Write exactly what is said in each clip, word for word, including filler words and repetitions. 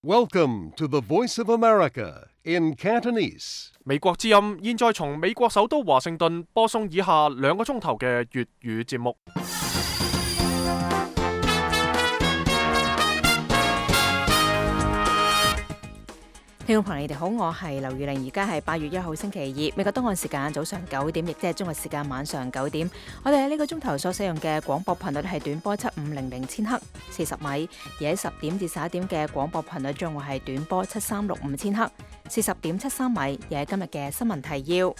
Welcome to the Voice of America in Cantonese. 美國之音現在從美國首都華盛頓播送以下兩個鐘頭嘅粵語節目。 聽眾朋友，你哋好，我係劉玉玲，而家係八月一號星期二，美國東岸時間早上九點，亦即係中國時間晚上九點。我哋喺呢個鐘頭所使用嘅廣播頻率係短波七五零零千赫四十米，而喺十點至十一點嘅廣播頻率將會係短波七三六五千赫四十點七三米。而喺今日嘅新聞提要，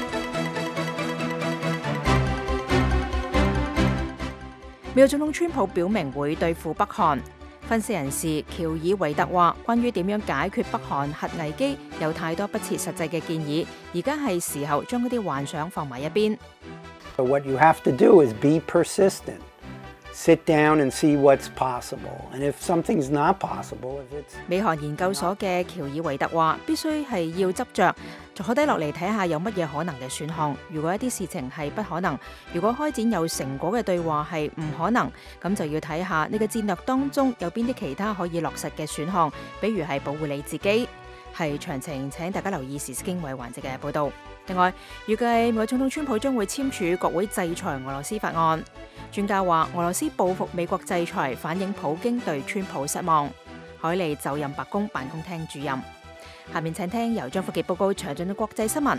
美國總統川普表明會對付北韓。分析人士喬爾維特話，關於點樣解決北韓核危機，有太多不切實際嘅建議，而家係時候將嗰啲幻想放埋一邊。 So what you have to do is be persistent. Sit down and see what's possible. And if something's not possible, if it's 美韓研究所嘅喬爾維特話，必須係要執着，坐低落嚟睇下有乜嘢可能嘅選項。如果一啲事情係不可能，如果開展有成果嘅對話係唔可能，咁就要睇下你嘅戰略當中有邊啲其他可以落實嘅選項，比如係保護你自己。係詳情請大家留意時事經緯環節嘅報導。另外，預計美國總統川普將會簽署國會制裁俄羅斯法案。專家話，俄羅斯報復美國制裁，反映普京對川普失望。凱利就任白宮辦公廳主任。下面請聽由張福傑報告詳盡嘅國際新聞。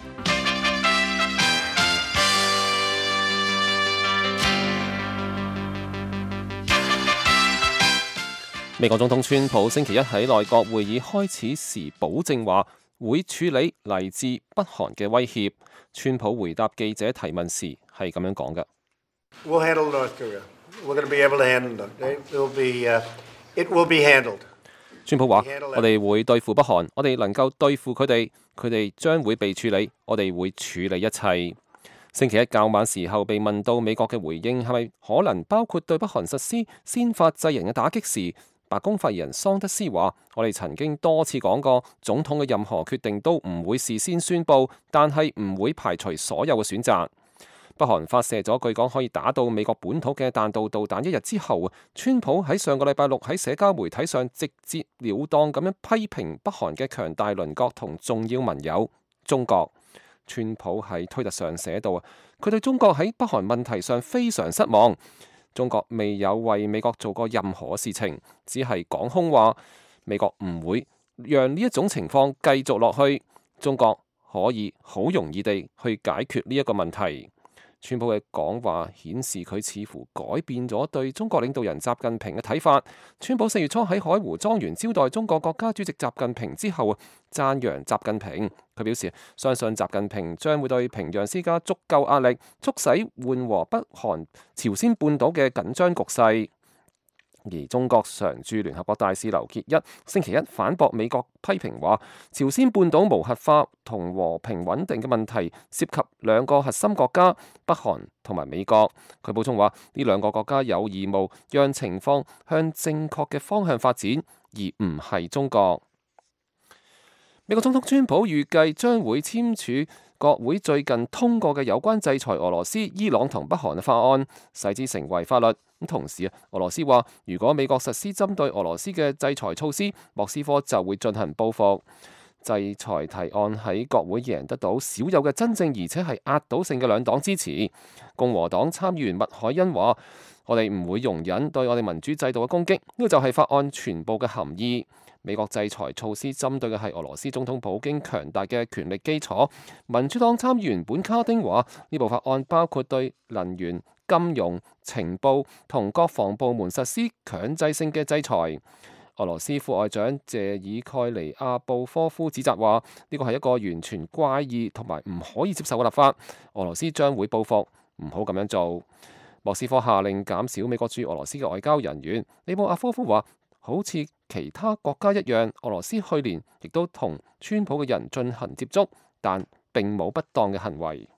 美國總統川普星期一喺內閣會議開始時保證話會處理嚟自北韓嘅威脅。川普回答記者提問時係咁樣講嘅。 We'll handle North Korea. We're going to be able to handle them. It will be, uh, it will be handled. 川普話：我哋會對付北韓，我哋能夠對付佢哋，佢哋將會被處理，我哋會處理一切。星期一較晚時候被問到美國嘅回應係咪可能包括對北韓實施先發制人嘅打擊時，白宮發言人桑德斯話：我哋曾經多次講過，總統嘅任何決定都唔會事先宣佈，但係唔會排除所有嘅選擇。北韓發射咗據講可以打到美國本土嘅彈道導彈一日之後，川普喺上個禮拜六喺社交媒體上直截了當咁樣批評北韓嘅強大鄰國同重要盟友中國。川普喺推特上寫到，佢對中國喺北韓問題上非常失望。中國未有為美國做過任何事情，只係講空話。美國唔會讓呢一種情況繼續落去，中國可以好容易地去解決呢一個問題。川普嘅講話顯示佢似乎改變咗對中國領導人習近平嘅睇法。川普四月初喺海湖莊園招待中國國家主席習近平之後，讚揚習近平。佢表示相信習近平將會對平壤施加足夠壓力，促使緩和北韓朝鮮半島嘅緊張局勢。而中國常駐聯合國大使劉結一星期一反駁美國批評話，朝鮮半島無核化同和，和平穩定嘅問題涉及兩個核心國家北韓同埋美國。佢補充話，呢兩個國家有義務讓情況向正確嘅方向發展，而唔係中國。美國總統川普預計將會簽署國會最近通過嘅有關制裁俄羅斯、伊朗同北韓嘅法案，使之成為法律。咁同時啊，俄羅斯話如果美國實施針對俄羅斯嘅制裁措施，莫斯科就會進行報復。制裁提案喺國會贏得到少有嘅真正而且係壓倒性嘅兩黨支持。共和黨參議員麥凱恩話：我哋唔會容忍對我哋民主制度嘅攻擊，呢個就係法案全部嘅含義。美國制裁措施針對嘅係俄羅斯總統普京強大嘅權力基礎。民主黨參議員本卡丁話：呢部法案包括對能源、金融、情報同國防部門實施強制性嘅制裁。俄羅斯副外長謝爾蓋尼亞布科夫指責話：呢個係一個完全怪異同埋唔可以接受嘅立法。俄羅斯將會報復，唔好咁樣做。莫斯科下令減少美國駐俄羅斯嘅外交人員。利布阿科夫話：好似其他國家一樣，俄羅斯去年亦都同川普嘅人進行接觸，但並冇不當嘅行為。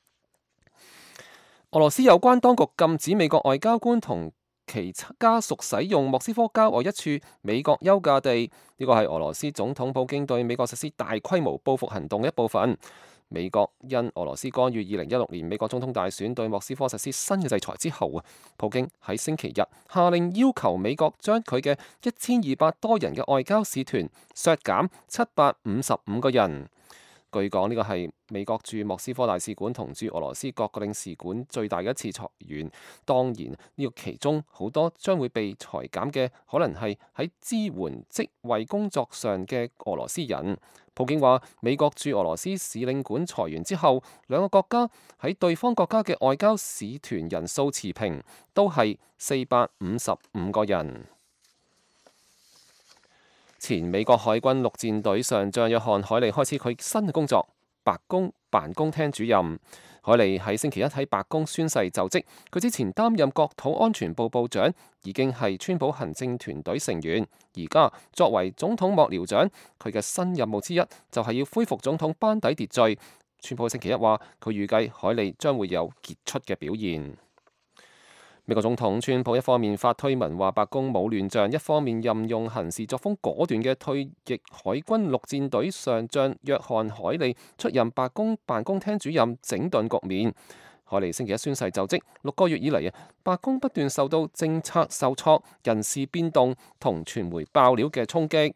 俄羅斯有關當局禁止美國外交官同其家屬使用莫斯科郊外一處美國休假地，呢個係俄羅斯總統普京對美國實施大規模報復行動嘅一部分。 美國因俄羅斯干預二零一六年美國總統大選對莫斯科實施新嘅制裁之後啊，普京喺星期日下令要求美國將佢嘅一千二百多人嘅外交使團削減七百五十五個人。據講呢個係美國駐莫斯科大使館同駐俄羅斯各個領事館最大嘅一次裁員。當然呢個其中好多將會被裁減嘅，可能係喺支援職位工作上嘅俄羅斯人。普京話美國駐俄羅斯使領館裁員之後，兩個國家喺對方國家嘅外交使團人數持平，都係四百五十五個人。前美國海軍陸戰隊上將約翰海利開始佢新嘅工作，白宮辦公廳主任。海利喺星期一喺白宮宣誓就職。佢之前擔任國土安全部部長，已經係川普行政團隊成員。而家作為總統幕僚長，佢嘅新任務之一就係要恢復總統班底秩序。川普星期一話，佢預計海利將會有傑出嘅表現。美國總統川普一方面發推文話白宮冇亂象，一方面任用行事作風果斷嘅退役海軍陸戰隊上將約翰海利出任白宮辦公廳主任，整頓局面。海利星期一宣誓就職，六個月以嚟啊，白宮不斷受到政策受挫、人事變動同傳媒爆料嘅衝擊。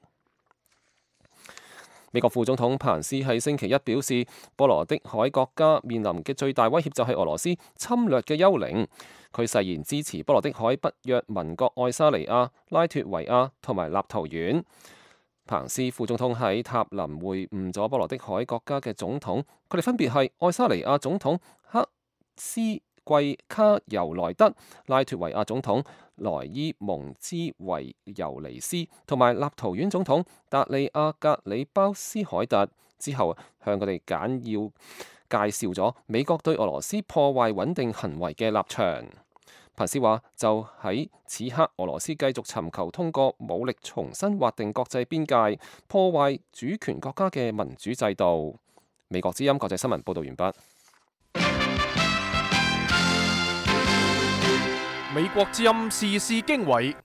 美國副總統彭斯喺星期一表示，波羅的海國家面臨嘅最大威脅就係俄羅斯侵略嘅幽靈。佢誓言支持波羅的海北約盟國愛沙尼亞、拉脫維亞同埋立陶宛。彭斯副總統喺塔林會晤咗波羅的海國家嘅總統，佢哋分別係愛沙尼亞總統克斯季卡尤萊德、拉脫維亞總統萊伊蒙茲維尤尼斯同埋立陶宛總統達利亞格里包斯凱特。之後向佢哋簡要介紹咗美國對俄羅斯破壞穩定行為嘅立場。彭斯話：就喺此刻，俄羅斯繼續尋求通過武力重新劃定國際邊界，破壞主權國家嘅民主制度。美國之音國際新聞報道完畢。 美國之音時事經緯，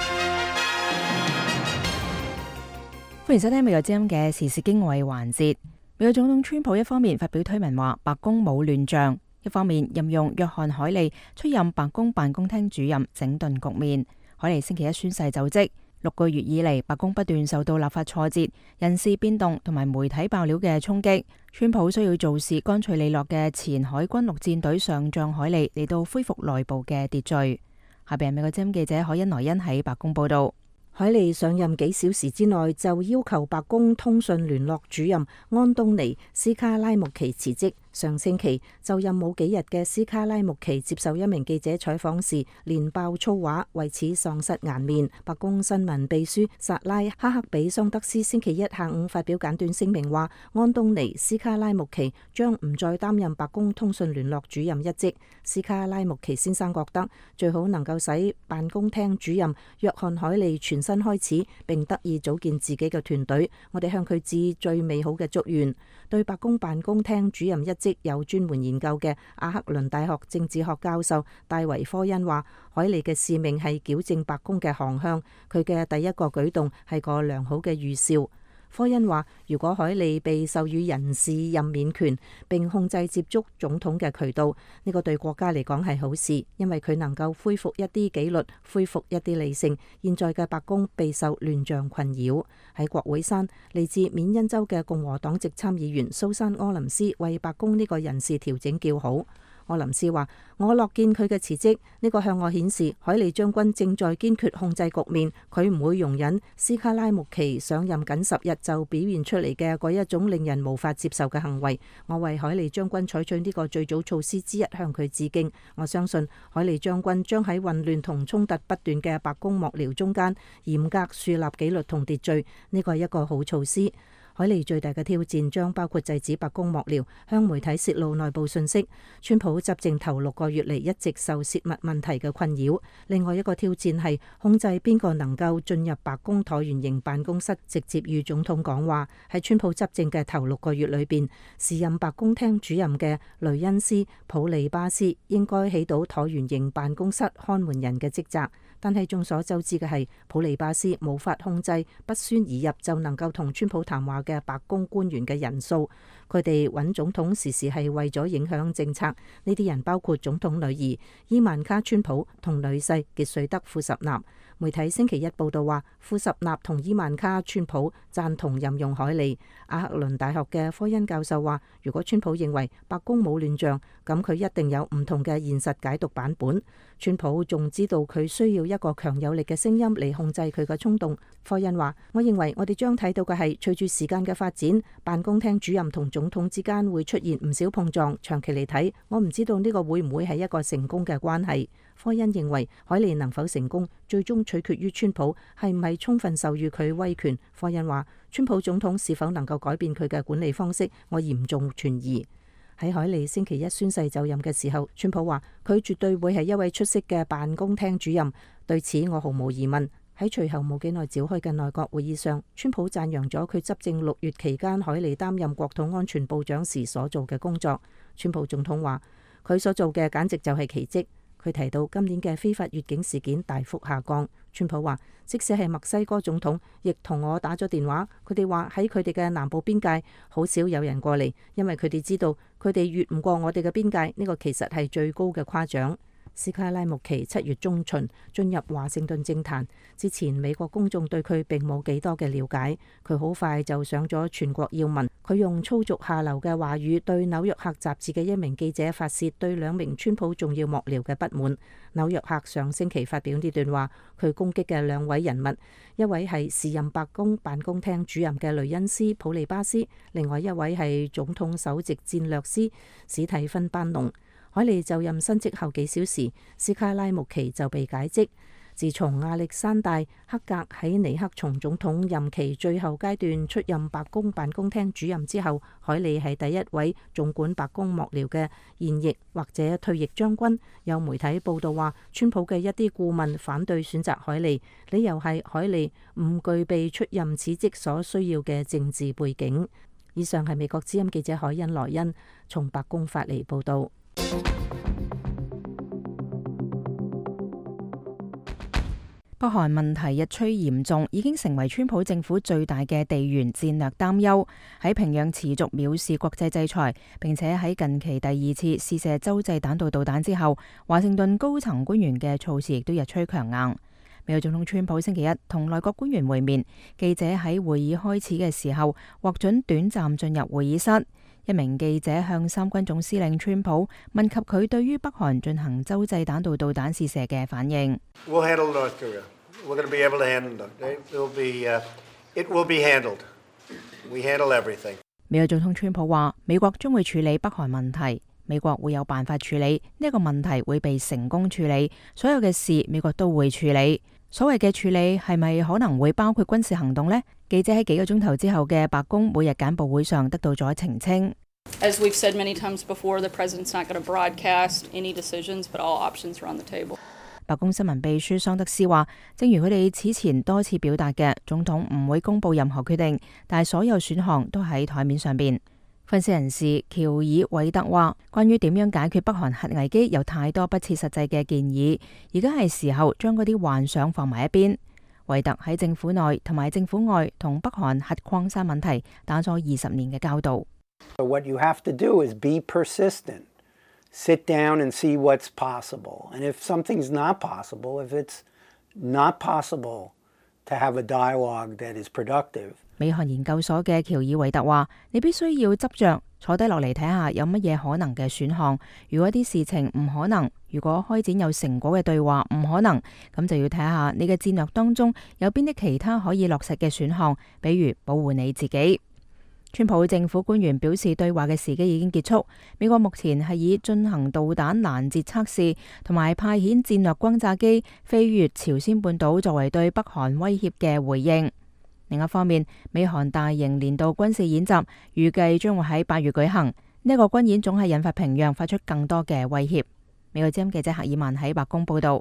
歡迎收聽美國之音嘅時事經緯環節。美國總統川普一方面發表推文話白宮冇亂象，一方面任用約翰海利出任白宮辦公廳主任，整頓局面。海利星期一宣誓就職。六個月以嚟，白宮不斷受到立法挫折、人事變動同埋媒體爆料嘅衝擊。川普需要做事乾脆利落嘅前海軍陸戰隊上將海利嚟到恢復內部嘅秩序。下邊係美國之音記者海恩萊恩喺白宮報道。 海利上任幾小時之內就要求白宮通訊聯絡主任安東尼斯卡拉木奇辭職。上星期就任冇幾日嘅斯卡拉木奇接受一名記者採訪時連爆粗話，為此喪失顏面。白宮新聞秘書薩拉哈克比桑德斯星期一下午發表簡短聲明話，安東尼斯卡拉木奇將唔再擔任白宮通訊聯絡主任一職。斯卡拉木奇先生覺得最好能夠使辦公廳主任約翰海利全新開始，並得以組建自己嘅團隊。我哋向佢致最美好嘅祝願。對白宮辦公廳主任一職有專門研究嘅阿克倫大學政治學教授戴維科恩話，海利嘅使命係矯正白宮嘅航向，佢嘅第一個舉動係個良好嘅預兆。科恩話，如果海利被授予人事任免權並控制接觸總統嘅渠道，呢個對國家嚟講係好事，因為佢能夠恢復一啲紀律，恢復一啲理性。現在嘅白宮備受亂象困擾。喺國會山，嚟自緬因州嘅共和黨籍參議員蘇珊柯林斯為白宮呢個人事調整叫好。柯林斯話：我樂見佢嘅辭職，呢個向我顯示海利將軍正在堅決控制局面，佢唔會容忍斯卡拉木奇上任僅十日就表現出嚟嘅嗰一種令人無法接受嘅行為。我為海利將軍採取呢個最早措施之一向佢致敬。我相信海利將軍將喺混亂同衝突不斷嘅白宮幕僚中間嚴格樹立紀律同秩序，呢個係一個好措施。海利最大嘅挑戰將包括制止白宮幕僚向媒體泄露內部信息。川普執政頭六個月嚟一直受泄密問題嘅困擾。另外一個挑戰係控制邊個能夠進入白宮橢圓形辦公室直接與總統講話。喺川普執政嘅頭六個月裏邊，時任白宮廳主任嘅雷恩斯普利巴斯應該起到橢圓形辦公室看門人嘅職責。 但係眾所周知嘅係，普利巴斯無法控制不宣而入就能夠同川普談話嘅白宮官員嘅人數。佢哋揾總統時時係為咗影響政策。呢啲人包括總統女兒伊萬卡川普同女婿傑瑞德庫什納。媒體星期一報道話，庫什納同伊萬卡川普贊同任用凱利。阿克倫大學嘅科恩教授話，如果川普認為白宮冇亂象，咁佢一定有唔同嘅現實解讀版本。川普仲知道佢需要一個強有力嘅聲音嚟控制佢嘅衝動。科恩話，我認為我哋將睇到嘅係，隨住時間嘅發展，辦公廳主任同總統之間會出現唔少碰撞。長期嚟睇，我唔知道呢個會唔會係一個成功嘅關係。科恩認為凱利能否成功，最終取決於川普係唔係充分授予佢威權。科恩話，川普總統是否能夠改變佢嘅管理方式，我嚴重存疑。喺凱利星期一宣誓就任嘅時候，川普話佢絕對會係一位出色嘅辦公廳主任，對此我毫無疑問。喺隨後冇幾耐召開嘅內閣會議上，川普讚揚咗佢執政六月期間凱利擔任國土安全部長時所做嘅工作。川普總統話佢所做嘅簡直就係奇蹟。佢提到今年嘅非法越境事件大幅下降。川普話，即使係墨西哥總統，亦同我打咗電話，佢哋話喺佢哋嘅南部邊界好少有人過嚟，因為佢哋知道佢哋越唔過我哋嘅邊界，呢個其實係最高嘅誇獎。斯卡拉穆奇七月中旬進入華盛頓政壇之前，美國公眾對佢並冇幾多嘅了解。佢好快就上咗全國要聞。佢用粗俗下流嘅話語對紐約客雜誌嘅一名記者發洩對兩名川普重要幕僚嘅不滿。紐約客上星期發表呢段話，佢攻擊嘅兩位人物，一位係時任白宮辦公廳主任嘅雷恩斯普利巴斯，另外一位係總統首席戰略師史蒂芬班農。凱利就任新職後幾小時，斯卡拉穆奇就被解職。自從亞歷山大克格喺尼克松總統任期最後階段出任白宮辦公廳主任之後，凱利係第一位總管白宮幕僚嘅現役或者退役將軍。有媒體報道話，川普嘅一啲顧問反對選擇凱利，理由係凱利唔具備出任此職所需要嘅政治背景。以上係美國之音記者海恩萊恩從白宮發嚟報道。 北韓問題日趨嚴重，已經成為川普政府最大嘅地緣戰略擔憂。喺平壤持續藐視國際制裁，並且喺近期第二次試射洲際彈道導彈之後，華盛頓高層官員嘅措辭亦都日趨強硬。美國總統川普星期一同內閣官員會面，記者喺會議開始嘅時候獲准短暫進入會議室。一名記者向三軍總司令川普問及佢對於北韓進行洲際彈道導彈試射嘅反應。 We'll handle North Korea. We're going to be able to handle them. It will be, uh, it will be handled. We handle everything. 美國總統川普話：美國將會處理北韓問題，美國會有辦法處理呢個問題，會被成功處理。所有嘅事美國都會處理。所謂嘅處理係咪可能會包括軍事行動呢？記者喺幾個鐘頭之後嘅白宮每日簡報會上得到咗澄清。 As we've said many times before, the president's not going to broadcast any decisions, but all options are on the table. 白宮新聞秘書桑德斯話，正如佢哋此前多次表達嘅，總統唔會公布任何決定，但係所有選項都喺台面上邊。分析人士喬爾韋特話，關於點樣解決北韓核危機，有太多不切實際嘅建議，而家係時候將嗰啲幻想放埋一邊。韋特喺政府內同埋政府外同北韓核擴散問題打咗二十年嘅交道。 What you have to do is be persistent. Sit down and see what's possible. And if something's not possible, if it's not possible to have a dialogue that is productive. 美韓研究所嘅喬爾韋特話，你必須要執着坐低落嚟睇下有乜嘢可能嘅選項。如果啲事情唔可能，如果開展有成果嘅對話唔可能，咁就要睇下你嘅戰略當中有邊啲其他可以落實嘅選項，比如保護你自己。川普政府官員表示，對話嘅時機已經結束。美國目前係以進行導彈攔截測試同埋派遣戰略轟炸機飛越朝鮮半島作為對北韓威脅嘅回應。另一方面，美韓大型年度軍事演習預計將會喺八月舉行。呢一個軍演總係引發平壤發出更多嘅威脅。美國之音記者赫爾曼喺白宮報道。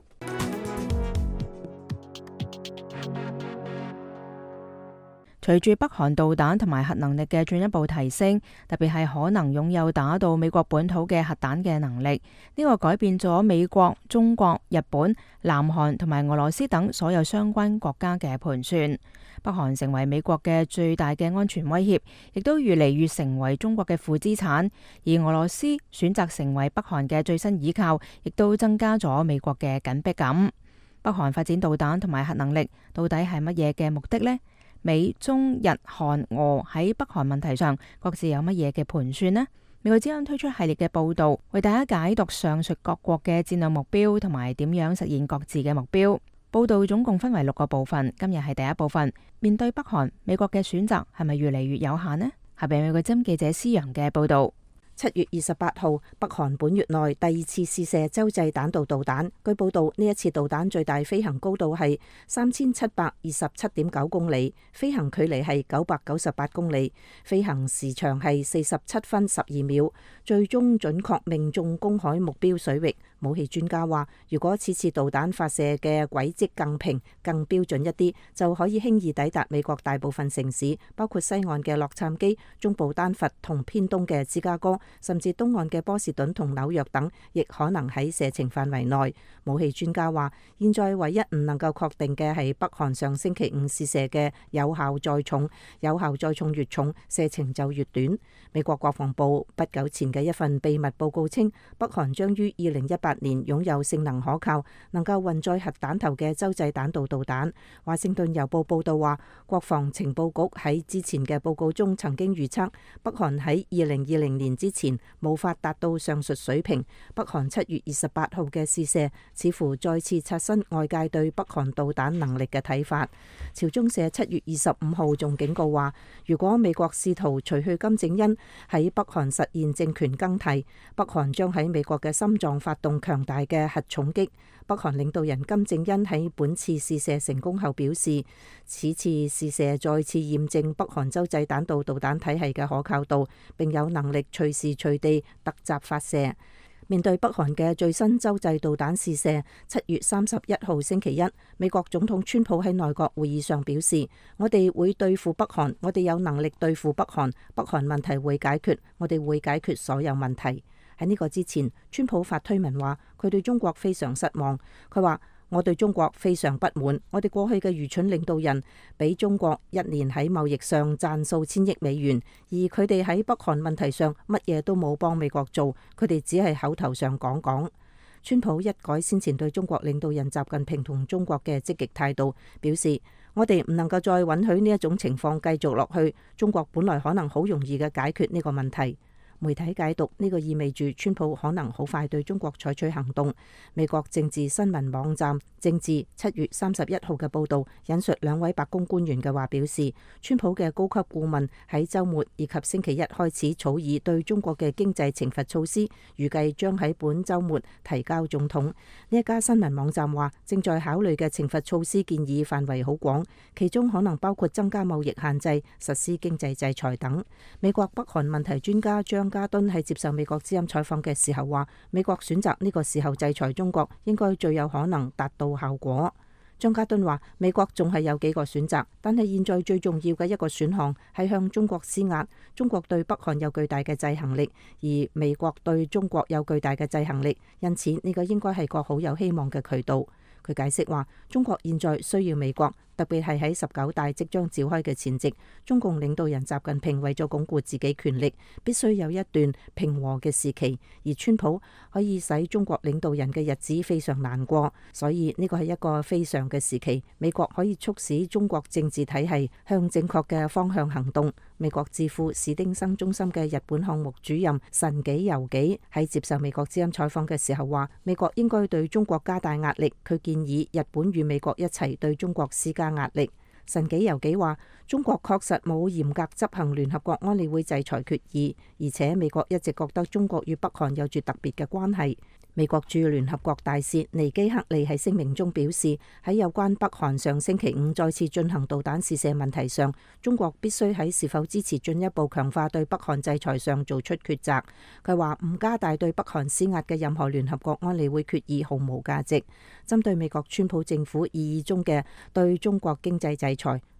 隨住北韓導彈同埋核能力嘅進一步提升，特別係可能擁有打到美國本土嘅核彈嘅能力，呢個改變咗美國、中國、日本、南韓同埋俄羅斯等所有相關國家嘅盤算。北韓成為美國嘅最大嘅安全威脅，亦都越嚟越成為中國嘅負資產。而俄羅斯選擇成為北韓嘅最新倚靠，亦都增加咗美國嘅緊迫感。北韓發展導彈同埋核能力，到底係乜嘢嘅目的呢？美、中、日、韓、俄喺北韓問題上各自有乜嘢嘅盤算呢？美國之音推出系列嘅報導，為大家解讀上述各國嘅戰略目標同埋點樣實現各自嘅目標。報導總共分為六個部分，今日係第一部分。面對北韓，美國嘅選擇係咪越嚟越有限呢？下邊美國之音記者施洋嘅報導。 七月二十八號，北韓本月內第二次試射洲際彈道導彈。據報道，呢一次導彈最大飛行高度係三千七百二十七點九公里，飛行距離係九百九十八公里，飛行時長係四十七分十二秒，最終準確命中公海目標水域。武器專家話，如果此次導彈發射嘅軌跡更平、更標準一啲，就可以輕易抵達美國大部分城市，包括西岸嘅洛杉磯、中部丹佛同偏東嘅芝加哥，甚至東岸嘅波士頓同紐約等，亦可能喺射程範圍內。武器專家話，現在唯一唔能夠確定嘅係北韓上星期五試射嘅有效載重，有效載重越重，射程就越短。美國國防部不久前嘅一份秘密報告稱，北韓將於二零一八年擁有性能可靠、能夠運載核彈頭嘅洲際彈道導彈。華盛頓郵報報道話，國防情報局喺之前嘅報告中曾經預測，北韓喺二零二零年之前無法達到上述水平。北韓七月二十八號嘅試射似乎再次刷新外界對北韓導彈能力嘅睇法。朝中社七月二十五號仲警告話，如果美國試圖除去金正恩喺北韓實現政權更替，北韓將喺美國嘅心臟發動強大嘅核重擊。北韓領導人金正恩喺本次試射成功後表示，此次試射再次驗證北韓洲際彈道導彈體系嘅可靠度，並有能力隨時隨地突襲發射。面對北韓嘅最新洲際導彈試射，七月三十一號星期一，美國總統川普喺內閣會議上表示，我哋會對付北韓，我哋有能力對付北韓，北韓問題會解決，我哋會解決所有問題。喺呢個之前，川普發推文話，佢對中國非常失望。佢話，我對中國非常不滿，我哋過去嘅愚蠢領導人俾中國一年喺貿易上賺數千億美元，而佢哋喺北韓問題上乜嘢都冇幫美國做，佢哋只係口頭上講講。川普一改先前對中國領導人習近平同中國嘅積極態度，表示我哋唔能夠再允許呢一種情況繼續落去，中國本來可能好容易嘅解決呢個問題。媒體解讀呢個意味住川普可能好快對中國採取行動。美國政治新聞網站政治七月三十一號嘅報導引述兩位白宮官員嘅話表示，川普嘅高級顧問喺週末以及星期一開始草擬對中國嘅經濟懲罰措施，預計將喺本週末提交總統。呢一家新聞網站話，正在考慮嘅懲罰措施建議範圍好廣，其中可能包括增加貿易限制、實施經濟制裁等。美國北韓問題專家張加敦喺接受美國之音採訪嘅時候話，美國選擇呢個時候制裁中國，應該最有可能達到效果。張加敦話，美國仲係有幾個選擇，但係現在最重要嘅一個選項係向中國施壓。中國對北韓有巨大嘅制衡力，而美國對中國有巨大嘅制衡力，因此呢個應該係個好有希望嘅渠道。佢解釋話，中國現在需要美國，特別係喺十九大即將召開嘅前夕，中共領導人習近平為咗鞏固自己權力，必須有一段平和嘅時期，而川普可以使中國領導人嘅日子非常難過，所以呢個係一個非常嘅時期，美國可以促使中國政治體系向正確嘅方向行動。美國智庫史丁生中心嘅日本項目主任神紀由紀喺接受美國之音採訪嘅時候話，美國應該對中國加大壓力，佢建議日本與美國一齊對中國施加壓力。神紀由紀話，中國確實冇嚴格執行聯合國安理會制裁決議，而且美國一直覺得中國與北韓有住特別嘅關係。美國駐聯合國大使尼基克利喺聲明中表示，喺有關北韓上星期五再次進行導彈試射問題上，中國必須喺是否支持進一步強化對北韓制裁上做出抉擇。佢話唔加大對北韓施壓嘅任何聯合國安理會決議毫無價值。針對美國川普政府意義中嘅對中國經濟制裁，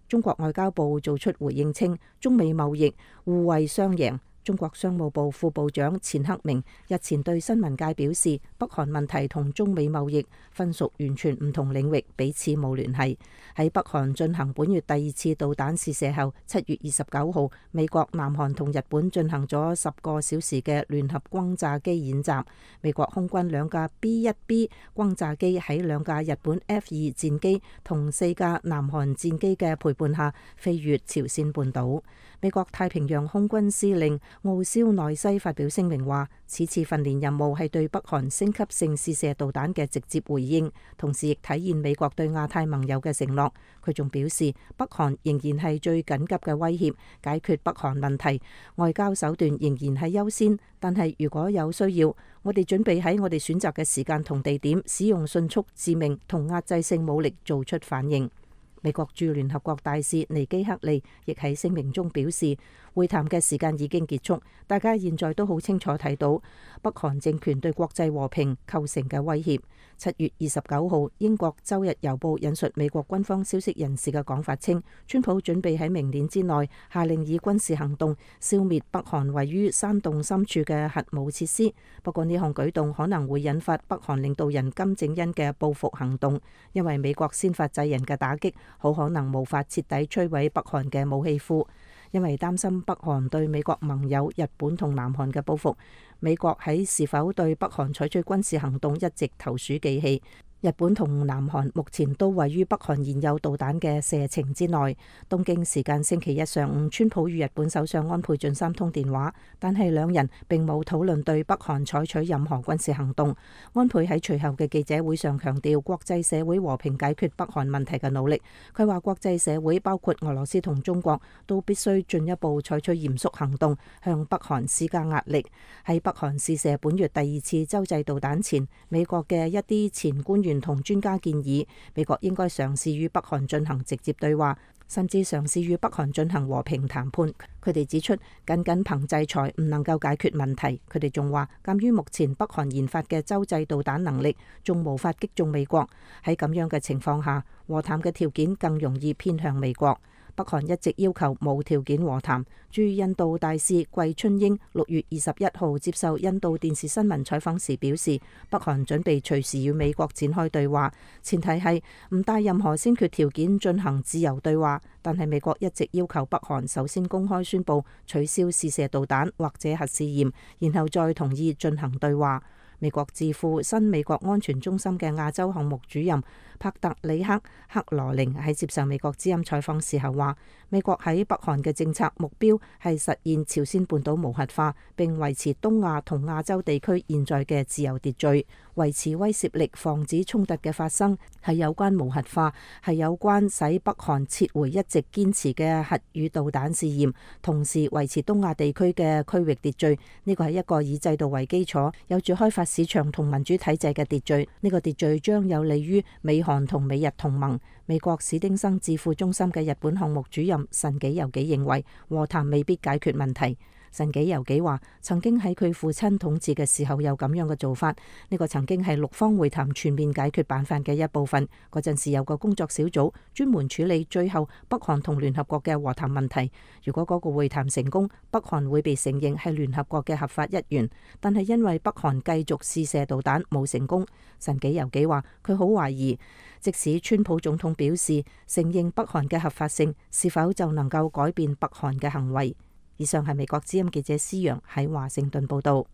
中國外交部做出回應稱，中美貿易互惠雙贏。中國商務部副部長錢克明日前對新聞界表示，北韓問題同中美貿易分屬完全唔同領域，彼此冇聯繫。喺北韓進行本月第二次導彈試射後，七月二十九號，美國、南韓同日本進行咗十個小時嘅聯合轟炸機演習。美國空軍兩架 B 一 B 轟炸機喺兩架日本 F 二戰機同四架南韓戰機嘅陪伴下飛越朝鮮半島。美國太平洋空軍司令奧肖內西發表聲明話，此次訓練任務係對北韓升級性試射導彈嘅直接回應，同時亦體現美國對亞太盟友嘅承諾。佢仲表示，北韓仍然係最緊急嘅威脅，解決北韓問題，外交手段仍然係優先。但係如果有需要，我哋準備喺我哋選擇嘅時間同地點，使用迅速、致命同壓制性武力做出反應。美國駐聯合國大使尼基克利亦喺聲明中表示，會談嘅時間已經結束，大家現在都好清楚睇到北韓政權對國際和平構成嘅威脅。七月二十九號，英國周日郵報引述美國軍方消息人士嘅講法稱，川普準備喺明年之內下令以軍事行動消滅北韓位於山洞深處嘅核武設施。不過呢項舉動可能會引發北韓領導人金正恩嘅報復行動，因為美國先發制人嘅打擊好可能無法徹底摧毀北韓嘅武器庫。因為擔心北韓對美國盟友日本同南韓嘅報復，美國喺是否對北韓採取軍事行動一直投鼠忌器。日本同南韓目前都位於北韓現有導彈嘅射程之內。東京時間星期一上午，川普與日本首相安倍晉三通電話，但係兩人並冇討論對北韓採取任何軍事行動。安倍喺隨後嘅記者會上強調國際社會和平解決北韓問題嘅努力。佢話國際社會包括俄羅斯同中國都必須進一步採取嚴肅行動，向北韓施加壓力。喺北韓試射本月第二次洲際導彈前，美國嘅一啲前官員同專家建議，美國應該嘗試與北韓進行直接對話，甚至嘗試與北韓進行和平談判。佢哋指出，僅僅憑制裁唔能夠解決問題。佢哋仲話，鑑於目前北韓研發嘅洲際導彈能力，仲無法擊中美國。喺咁樣嘅情況下，和談嘅條件更容易偏向美國。北韓一直要求無條件和談。駐印度大使季春英六月二十一號接受印度電視新聞採訪時表示，北韓準備隨時與美國展開對話，前提係唔帶任何先決條件進行自由對話。但係美國一直要求北韓首先公開宣布取消試射導彈或者核試驗，然後再同意進行對話。美國智庫新美國安全中心嘅亞洲項目主任帕特里克克羅寧喺接受美國之音採訪時候話，美國喺北韓嘅政策目標係實現朝鮮半島無核化，並維持東亞同亞洲地區現在嘅自由秩序，維持威懾力，防止衝突嘅發生，係有關無核化，係有關使北韓撤回一直堅持嘅核與導彈試驗，同時維持東亞地區嘅區域秩序。呢個係一個以制度為基礎，有住開發市場同民主體制嘅秩序。呢個秩序將有利於美韓同美日同盟。美國史丁生智庫中心嘅日本項目主任神紀由紀認為，和談未必解決問題。神紀由紀話，曾經喺佢父親統治嘅時候有咁樣嘅做法，呢個曾經係六方會談全面解決辦法嘅一部分。嗰陣時有個工作小組專門處理最後北韓同聯合國嘅和談問題。如果嗰個會談成功，北韓會被承認係聯合國嘅合法一員。但係因為北韓繼續試射導彈冇成功，神紀由紀話佢好懷疑，即使川普總統表示承認北韓嘅合法性，是否就能夠改變北韓嘅行為？以上係美國之音記者施陽喺華盛頓報道。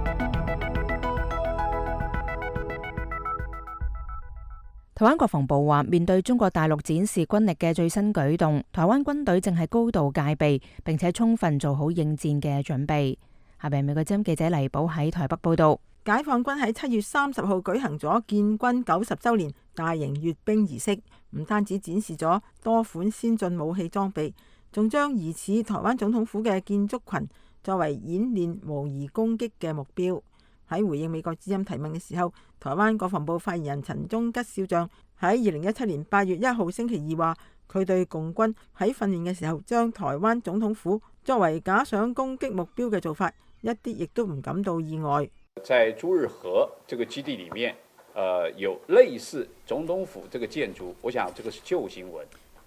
台灣國防部話，面對中國大陸展示軍力嘅最新舉動，台灣軍隊正係高度戒備，並且充分做好應戰嘅準備。下邊美國之音記者黎寶喺台北報道。 解放軍喺七月三十號舉行咗建軍九十週年大型閱兵儀式，唔單止展示咗多款先進武器裝備，仲將疑似台灣總統府嘅建築群作為演練模擬攻擊嘅目標。喺回應美國之音提問嘅時候，台灣國防部發言人陳忠吉少將喺二零一七年八月一號星期二話，佢對共軍喺訓練嘅時候將台灣總統府作為假想攻擊目標嘅做法，一啲亦都唔感到意外。 在朱日和這個基地裡面，呃，有類似總統府這個建築，我想這個是舊新聞。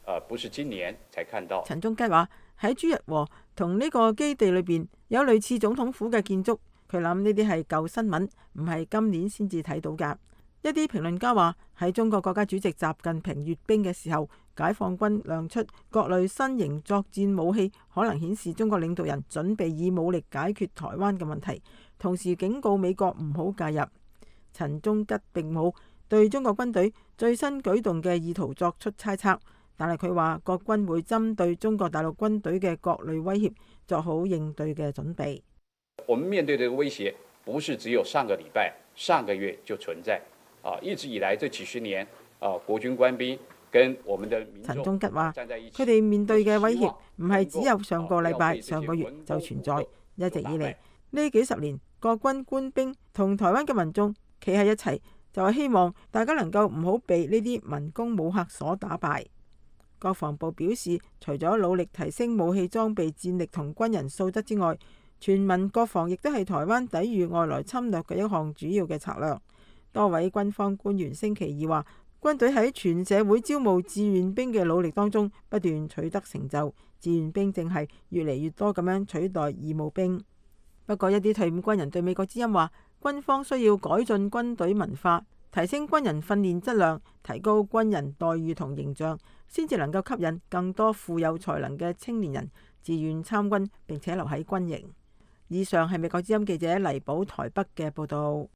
呃，不是今年才看到。 陳忠吉話喺朱日和同呢個基地裏邊有類似總統府嘅建築，佢諗呢啲係舊新聞，唔係今年先至睇到㗎。一啲評論家話喺中國國家主席習近平閱兵嘅時候，解放軍亮出各類新型作戰武器，可能顯示中國領導人準備以武力解決台灣嘅問題，同時警告美國唔好介入。陳忠吉並冇對中國軍隊最新舉動嘅意圖作出猜測，但係佢話國軍會針對中國大陸軍隊嘅各類威脅做好應對嘅準備。 我們面對這個威脅，不是只有上個禮拜、上個月就存在。啊！一直以來這幾十年，啊，國軍官兵跟我們的民眾，陳忠吉話：佢哋面對嘅威脅唔係只有上個禮拜、上個月就存在，一直以嚟呢幾十年，國軍官兵同台灣嘅民眾企喺一齊，就係希望大家能夠唔好被呢啲民工武嚇所打敗。國防部表示，除咗努力提升武器裝備戰力同軍人素質之外，全民國防亦都係台灣抵禦外來侵略嘅一項主要嘅策略。多位軍方官員星期二話，軍隊喺全社會招募志願兵嘅努力當中不斷取得成就，志願兵正係越嚟越多咁樣取代義務兵。不過一啲退伍軍人對美國之音話，軍方需要改進軍隊文化，提升軍人訓練質量，提高軍人待遇同形象，先至能夠吸引更多富有才能嘅青年人自願參軍並且留喺軍營。以上係美國之音記者黎寶台北嘅報導。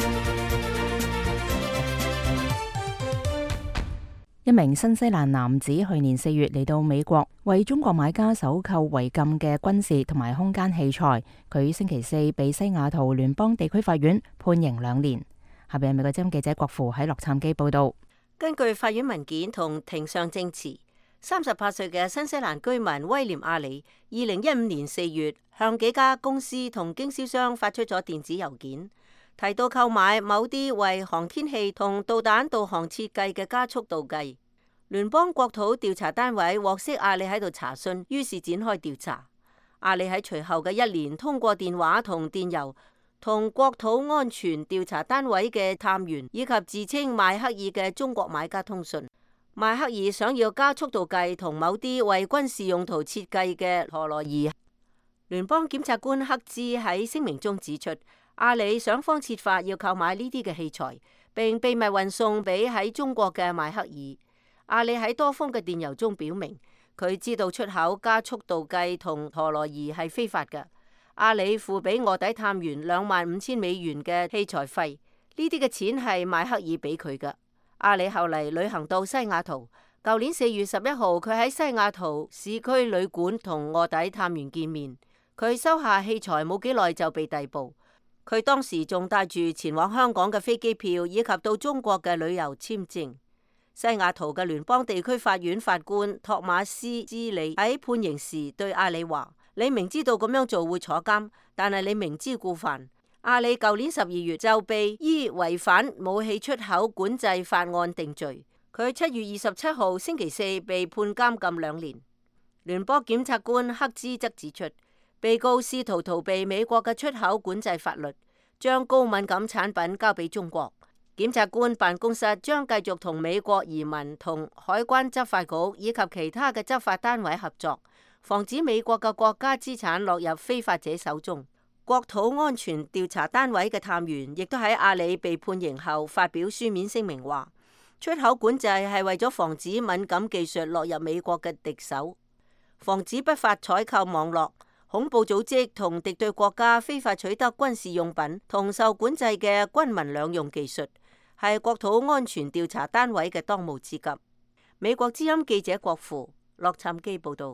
一名新西蘭男子去年四月嚟到美國，為中國買家搜購違禁嘅軍事同埋空間器材。佢星期四被西雅圖聯邦地區法院判刑兩年。下邊係美國之音記者郭芙喺洛杉磯報道。 根據法院文件同庭上證詞，三十八歲嘅新西蘭居民威廉阿里，二零一五年四月向幾家公司同經銷商發出咗電子郵件，提到購買某啲為航天器同導彈導航設計嘅加速度計。聯邦國土調查單位獲悉阿里喺度查詢，於是展開調查。阿里喺隨後嘅一年通過電話同電郵同國土安全調查單位嘅探員以及自稱邁克爾嘅中國買家通訊。邁克爾想要加速度計同某啲為軍事用途設計嘅陀螺儀。聯邦檢察官克茲喺聲明中指出，阿里想方設法要購買呢啲嘅器材，並秘密運送俾喺中國嘅邁克爾。阿里喺多封嘅電郵中表明，佢知道出口加速度計同陀螺儀係非法嘅。阿里付俾臥底探員兩萬五千美元嘅器材費，呢啲嘅錢係邁克爾俾佢嘅。阿里後嚟旅行到西雅圖，舊年四月十一號，佢喺西雅圖市區旅館同臥底探員見面。佢收下器材冇幾耐就被逮捕。佢當時仲帶住前往香港嘅飛機票以及到中國嘅旅遊簽證。西雅圖嘅聯邦地區法院法官托馬斯茲里喺判刑時對阿里話：你明知道咁樣做會坐監，但係你明知故犯。阿里舊年十二月就被依違反武器出口管制法案定罪。佢七月二十七號星期四被判監禁兩年。聯邦檢察官克茲則指出，被告試圖逃避美國嘅出口管制法律，將高敏感產品交俾中國。檢察官辦公室將繼續同美國移民同海關執法局以及其他嘅執法單位合作，防止美國嘅國家資產落入非法者手中。國土安全調查單位嘅探員亦都喺阿里被判刑後發表書面聲明話，出口管制係為咗防止敏感技術落入美國嘅敵手，防止不法採購網絡、恐怖組織同敵對國家非法取得軍事用品同受管制嘅軍民兩用技術，係國土安全調查單位嘅當務之急。美國之音記者郭芙，洛杉磯報道。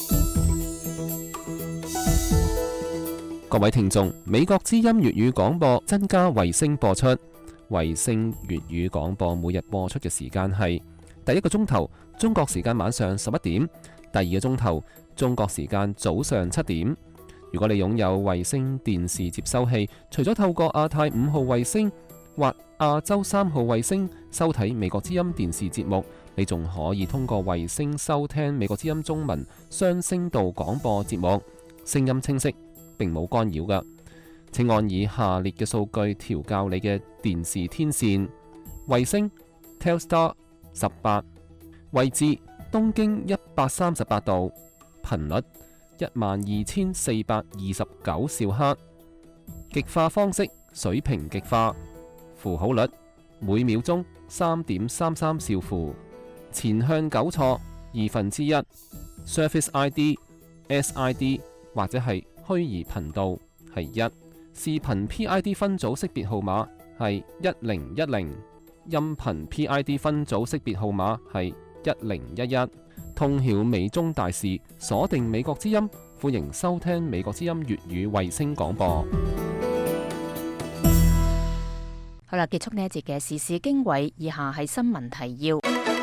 各位聽眾，美國之音粵語廣播增加衛星播出。衛星粵語廣播每日播出嘅時間係第一個鐘頭中國時間晚上十一點，第二個鐘頭中國時間早上七點。如果你擁有衛星電視接收器，除咗透過亞太五號衛星或亞洲三號衛星收睇美國之音電視節目，你仲可以通過衛星收聽美國之音中文雙聲道廣播節目，聲音清晰，並冇干擾㗎。請按以下列嘅數據調校你嘅電視天線：衛星 Telstar 十八，位置東經一百三十八度，頻率一萬二千四百二十九兆赫，極化方式水平極化，符號率每秒鐘三點三三兆符，前向糾錯二分之一 ，Surface I D、S I D 或者係虛擬頻道係一，視頻 P I D 分組識別號碼係一零一零，音頻 P I D 分組識別號碼係一零一一。通曉美中大事，鎖定美國之音，歡迎收聽美國之音粵語衛星廣播。 好啦，結束呢一節嘅時事經緯，以下係新聞提要。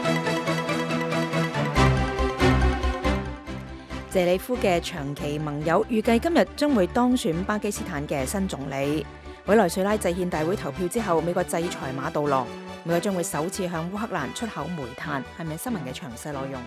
謝里夫嘅長期盟友預計今日將會當選巴基斯坦嘅新總理。委內瑞拉制憲大會投票之後，美國制裁馬杜羅，美國將會首次向烏克蘭出口煤炭。係咪新聞嘅詳細內容？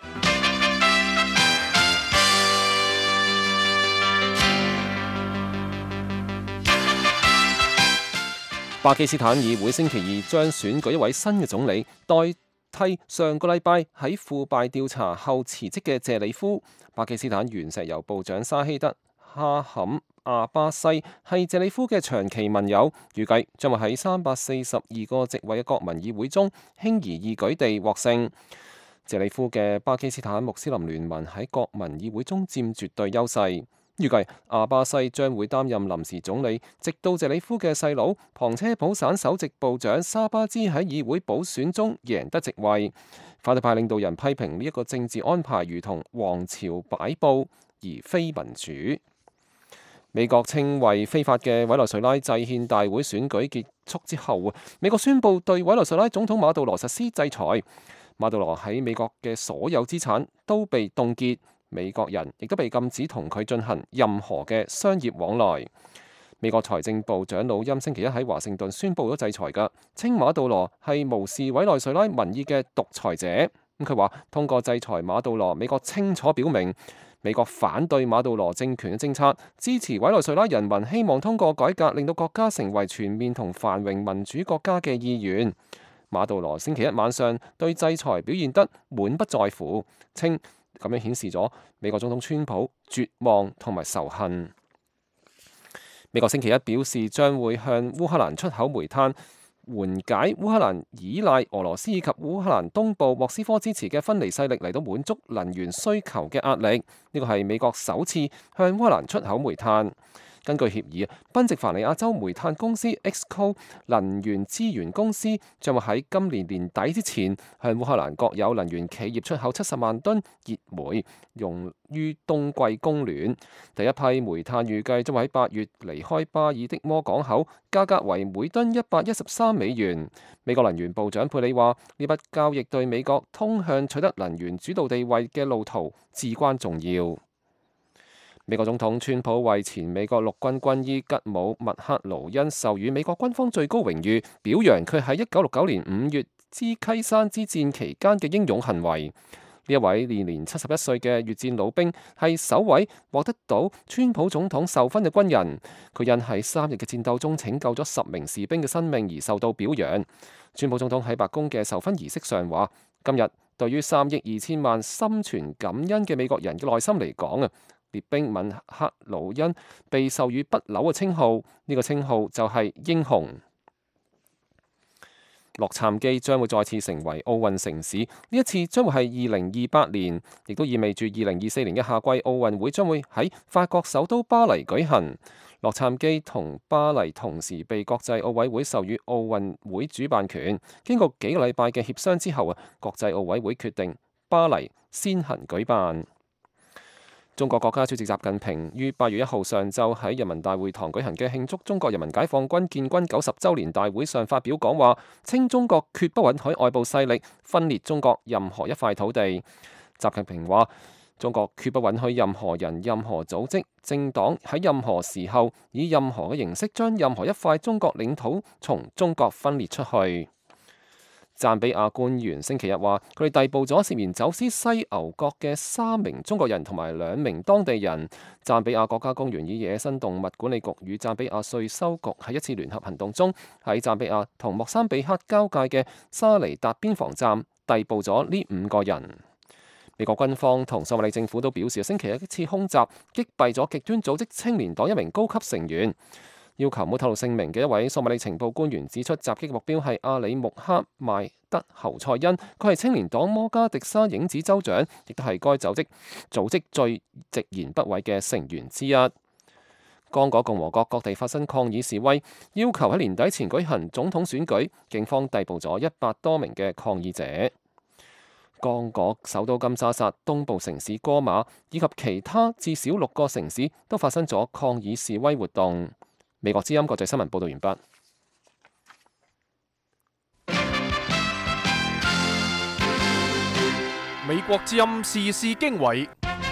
巴基斯坦議會星期二將選舉一位新嘅總理，代替上個禮拜喺腐敗調查後辭職嘅謝里夫。巴基斯坦原石油部長沙希德哈坎阿巴西係謝里夫嘅長期盟友，預計將會喺三百四十二個席位嘅國民議會中輕而易舉地獲勝。謝里夫嘅巴基斯坦穆斯林聯盟喺國民議會中佔絕對優勢。預計阿巴西將會擔任臨時總理，直到謝里夫嘅細佬旁車普省首席部長沙巴茲喺議會補選中贏得席位。反對派領導人批評呢一個政治安排如同王朝擺佈，而非民主。美國稱為非法嘅委內瑞拉制憲大會選舉結束之後，美國宣布對委內瑞拉總統馬杜羅實施制裁。馬杜羅喺美國嘅所有資產都被凍結。美國人亦都被禁止同佢進行任何嘅商業往來。美國財政部長魯欽星期一喺華盛頓宣布咗制裁㗎，稱馬杜羅係無視委內瑞拉民意嘅獨裁者。咁佢話通過制裁馬杜羅，美國清楚表明美國反對馬杜羅政權嘅政策，支持委內瑞拉人民希望通過改革令到國家成為全面同繁榮民主國家嘅意願。馬杜羅星期一晚上對制裁表現得滿不在乎，稱咁樣顯示咗美國總統川普絕望同埋仇恨。美國星期一表示將會向烏克蘭出口煤炭，緩解烏克蘭依賴俄羅斯以及烏克蘭東部莫斯科支持嘅分離勢力嚟到滿足能源需求嘅壓力。呢個係美國首次向烏克蘭出口煤炭。根據協議，賓夕凡尼亞州煤炭公司 Xco 能源資源公司將會喺今年年底之前向烏克蘭國有能源企業出口七十萬噸熱煤，用於冬季供暖。第一批煤炭預計將會喺八月離開巴爾的摩港口，價格為每噸一百一十三美元。美國能源部長佩里話：呢筆交易對美國通向取得能源主導地位嘅路途至關重要。美國總統川普為前美國陸軍軍醫吉姆麥克勞恩授予美國軍方最高榮譽，表揚佢喺一九六九年五月芝溪山之戰期間嘅英勇行為。呢一位年年七十一歲嘅越戰老兵係首位獲得到川普總統授勳嘅軍人。佢因喺三日嘅戰鬥中拯救咗十名士兵嘅生命而受到表揚。川普總統喺白宮嘅授勳儀式上話：今日對於三億二千萬心存感恩嘅美國人嘅內心嚟講啊，列兵麥克勞恩被授予不朽嘅稱號，呢、這個稱號就係英雄。洛杉磯將會再次成為奧運城市，呢一次將會係二零二八年，亦都意味住二零二四年嘅夏季奧運會將會喺法國首都巴黎舉行。洛杉磯同巴黎同時被國際奧委會授予奧運會主辦權，經過幾個禮拜嘅協商之後啊，國際奧委會決定巴黎先行舉辦。中國國家主席習近平於八月一號上晝喺人民大會堂舉行嘅慶祝中國人民解放軍建軍九十週年大會上發表講話，稱中國決不允許外部勢力分裂中國任何一塊土地。習近平話：中國決不允許任何人、任何組織、政黨喺任何時候以任何嘅形式將任何一塊中國領土從中國分裂出去。贊比亞官員星期日話，佢哋逮捕咗涉嫌走私犀牛角嘅三名中國人同埋兩名當地人。贊比亞國家公園與野生動物管理局與贊比亞稅收局喺一次聯合行動中，喺贊比亞同莫桑比克交界嘅沙尼達邊防站逮捕咗呢五個人。 美國軍方同索馬里政府都表示，星期一一次空襲擊斃咗極端組織青年黨一名高級成員。要求唔好透露姓名嘅一位索馬里情報官員指出，襲擊目標係阿里穆哈邁德侯賽因，佢係青年黨摩加迪沙影子州長，亦都係該組織組織最直言不諱嘅成員之一。剛果共和國各地發生抗議示威，要求喺年底前舉行總統選舉，警方逮捕咗一百多名嘅抗議者。剛果首都金沙薩、東部城市戈馬以及其他至少六個城市都發生咗抗議示威活動。美國之音國際新聞報道完畢。 美國之音時事經緯，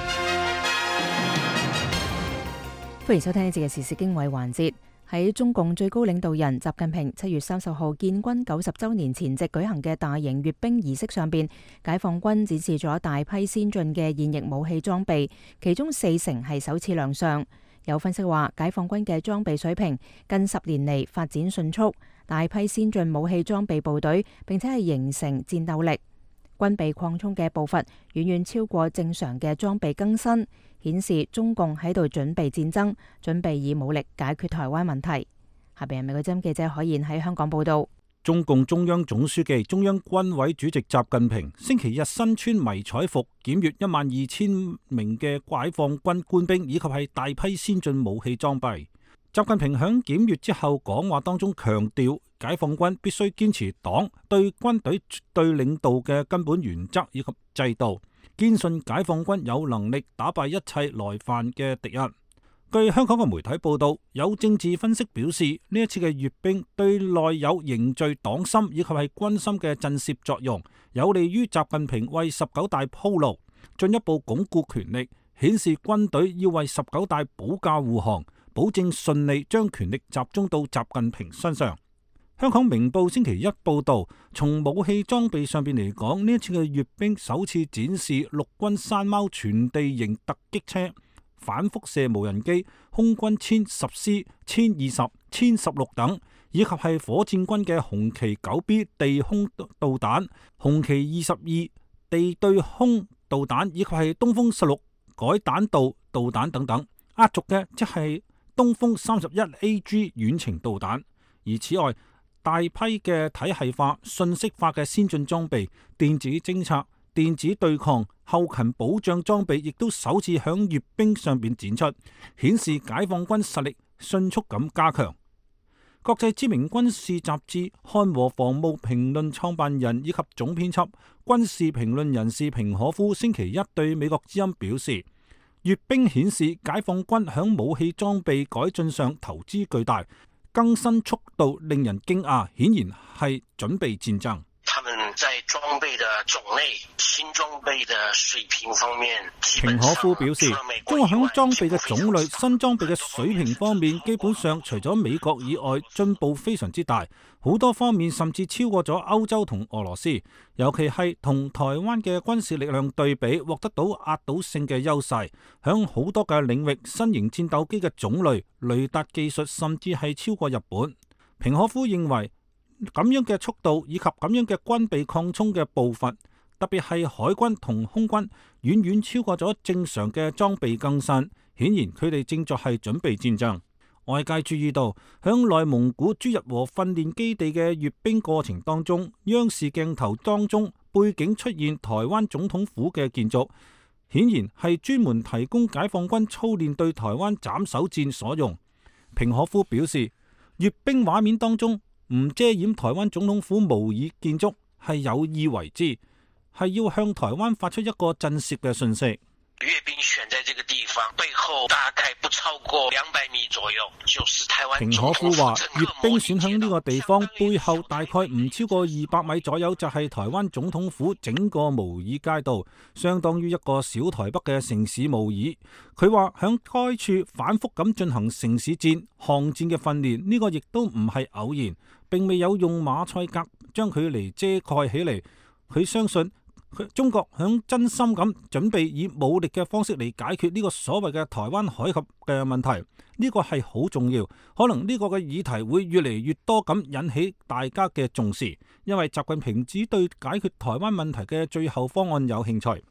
歡迎收聽呢節嘅時事經緯環節。喺中共最高領導人習近平七月三十號建軍九十週年前夕舉行嘅大型閱兵儀式上邊，解放軍展示咗大批先進嘅現役武器裝備，其中四成係首次亮相。有分析話，解放軍嘅裝備水平近十年嚟發展迅速，大批先進武器裝備部隊，並且係形成戰鬥力。軍備擴充嘅步伐遠遠超過正常嘅裝備更新，顯示中共喺度準備戰爭，準備以武力解決台灣問題。下邊係美國之音記者海燕喺香港報道。 中共中央總書記、中央軍委主席習近平星期日身穿迷彩服檢閱一萬二千名嘅解放軍官兵以及係大批先進武器裝備。習近平響檢閱之後講話當中強調，解放軍必須堅持黨對軍隊絕對領導嘅根本原則以及制度，堅信解放軍有能力打敗一切來犯嘅敵人。據香港嘅媒體報道，有政治分析表示，呢一次嘅閱兵對內有凝聚黨心以及係軍心嘅震懾作用，有利於習近平為十九大鋪路，進一步鞏固權力，顯示軍隊要為十九大保駕護航，保證順利將權力集中到習近平身上。香港明報星期一報道，從武器裝備上邊嚟講，呢一次嘅閱兵首次展示陸軍山貓全地形突擊車、反輻射無人機、空軍殲十 C、殲二十、殲十六等，以及係火箭軍嘅紅旗九 B 地空導彈、紅旗二十二地對空導彈，以及係東風十六改彈道導彈等等。壓軸嘅即係東風三十一 A G 遠程導彈。而此外，大批嘅體系化、信息化嘅先進裝備、電子偵察、電子對抗、後勤保障裝備亦都首次響閱兵上邊展出，顯示解放軍實力迅速咁加強。國際知名軍事雜誌《漢和防務評論》創辦人以及總編輯、軍事評論人士平可夫星期一對美國之音表示，閱兵顯示解放軍響武器裝備改進上投資巨大，更新速度令人驚訝，顯然係準備戰爭。 他們在裝備的種類、新裝備的水平方面， 平可夫表示，中國響裝備嘅種類、新裝備嘅水平方面，基本上除咗美國以外，進步非常之大，好多方面甚至超過咗歐洲同俄羅斯，尤其係同台灣嘅軍事力量對比，獲得到壓倒性嘅優勢。響好多嘅領域，新型戰鬥機嘅種類、雷達技術甚至係超過日本。平可夫認為，咁樣嘅速度以及咁樣嘅軍備擴充嘅步伐，特別係海軍同空軍，遠遠超過咗正常嘅裝備更新。顯然佢哋正在係準備戰爭。外界注意到，響內蒙古朱日和訓練基地嘅閱兵過程當中，央視鏡頭當中背景出現台灣總統府嘅建築，顯然係專門提供解放軍操練對台灣斬首戰所用。平可夫表示，閱兵畫面當中唔遮掩台灣總統府模擬建築係有意為之，係要向台灣發出一個震懾嘅訊息。 閱兵選在這個地方，背後大概不超過兩百米左右，就是台灣。 平可夫話，閱兵選響呢個地方背後大概唔超過二百米左右，就係台灣總統府整個模擬街道，相當於一個小台北嘅城市模擬。佢話響該處反覆咁進行城市戰、巷戰嘅訓練，呢個亦都唔係偶然，並未有用馬賽格將佢嚟遮蓋起嚟。佢相信中國響真心咁準備以武力嘅方式嚟解決呢個所謂嘅台灣海峽嘅問題，呢個係好重要。可能呢個嘅議題會越嚟越多咁引起大家嘅重視，因為習近平只對解決台灣問題嘅最後方案有興趣。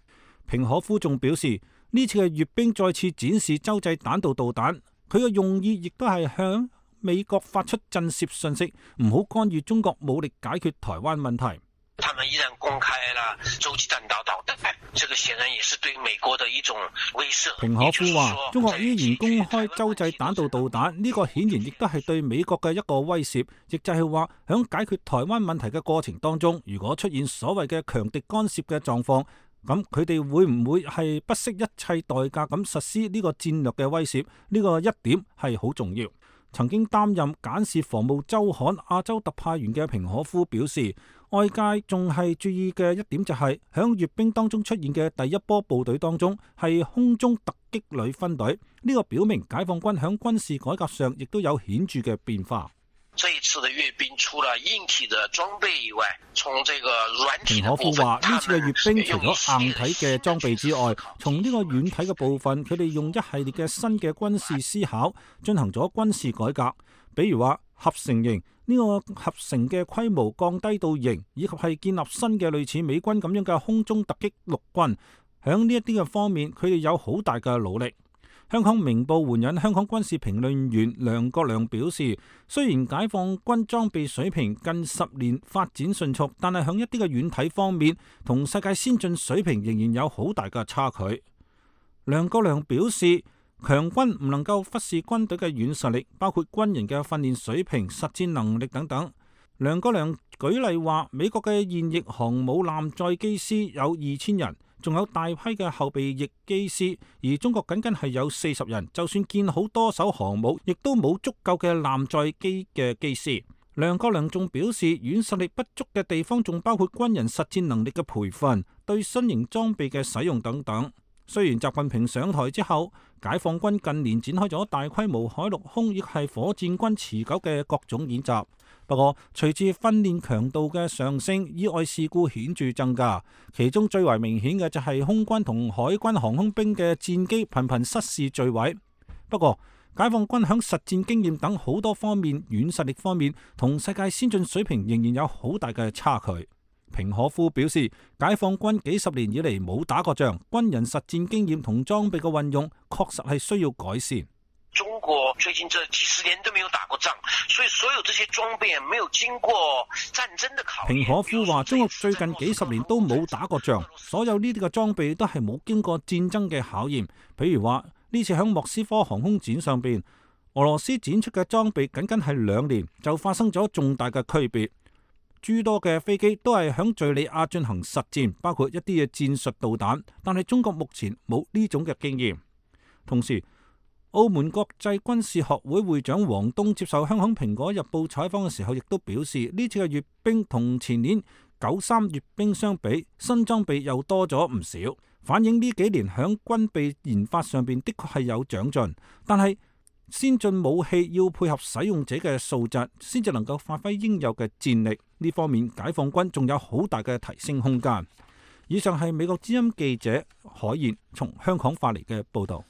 平可夫仲表示，呢次嘅閱兵再次展示洲際彈道導彈，佢嘅用意亦都係向美國發出震懾訊息，唔好干預中國武力解決台灣問題。 他們依然公開了洲際彈道導彈，這個顯然也是對美國的一種威懾。 平可夫話：中國依然公開洲際彈道導彈，呢個顯然亦都係對美國嘅一個威脅，亦就係話響解決台灣問題嘅過程當中，如果出現所謂嘅強敵干涉嘅狀況，咁佢哋會唔會係不惜一切代價咁實施呢個戰略嘅威脅？呢個一點係好重要。曾經擔任簡氏防務週刊亞洲特派員嘅平可夫表示，外界仲係注意嘅一點就係響閱兵當中出現嘅第一波部隊當中係空中突擊旅分隊，呢個表明解放軍響軍事改革上亦都有顯著嘅變化。 這一次的閱兵除了硬體的裝備以外，從這個軟體的部分， 平可夫話呢次嘅閱兵除咗硬體嘅裝備之外，從呢個軟體嘅部分，佢哋用一系列嘅新嘅軍事思考進行咗軍事改革，比如話合成營，呢個合成嘅規模降低到營，以及係建立新嘅類似美軍咁樣嘅空中突擊陸軍，響呢一啲嘅方面，佢哋有好大嘅努力。香港明報援引香港軍事評論員梁國良表示，雖然解放軍裝備水平近十年發展迅速，但係響一啲嘅軟體方面，同世界先進水平仍然有好大嘅差距。梁國良表示，強軍唔能夠忽視軍隊嘅軟實力，包括軍人嘅訓練水平、實戰能力等等。梁國良舉例話，美國嘅現役航母艦載機師有二千人。仲有大批嘅後備役機師，而中國僅僅係有四十人，就算建好多艘航母，亦都冇足夠嘅艦載機嘅機師。梁國良仲表示，軟實力不足嘅地方仲包括軍人實戰能力嘅培訓、對新型裝備嘅使用等等。雖然習近平上台之後，解放軍近年展開咗大規模海陸空亦係火箭軍持久嘅各種演習。不過，隨住訓練強度嘅上升，意外事故顯著增加。其中最為明顯嘅就係空軍同海軍航空兵嘅戰機頻頻失事墜毀。不過，解放軍響實戰經驗等好多方面、軟實力方面，同世界先進水平仍然有好大嘅差距。平可夫表示，解放軍幾十年以嚟冇打過仗，軍人實戰經驗同裝備嘅運用確實係需要改善。 中國最近這幾十年都沒有打過仗，所以所有這些裝備沒有經過戰爭的考驗。 平可夫話，中國最近幾十年都冇打過仗，所有呢啲嘅裝備都係冇經過戰爭嘅考驗。譬如話呢次響莫斯科航空展上邊，俄羅斯展出嘅裝備僅僅係兩年就發生咗重大嘅區別。諸多嘅飛機都係響敘利亞進行實戰，包括一啲嘅戰術導彈，但係中國目前冇呢種嘅經驗。同時，澳門國際軍事學會會長王東接受香港蘋果日報採訪嘅時候，亦都表示呢次嘅閱兵同前年九三閱兵相比，新裝備又多咗唔少，反映呢幾年響軍備研發上邊的確係有長進。但係先進武器要配合使用者嘅素質，先至能夠發揮應有嘅戰力。呢方面解放軍仲有好大嘅提升空間。以上係美國之音記者海燕從香港發嚟嘅報道。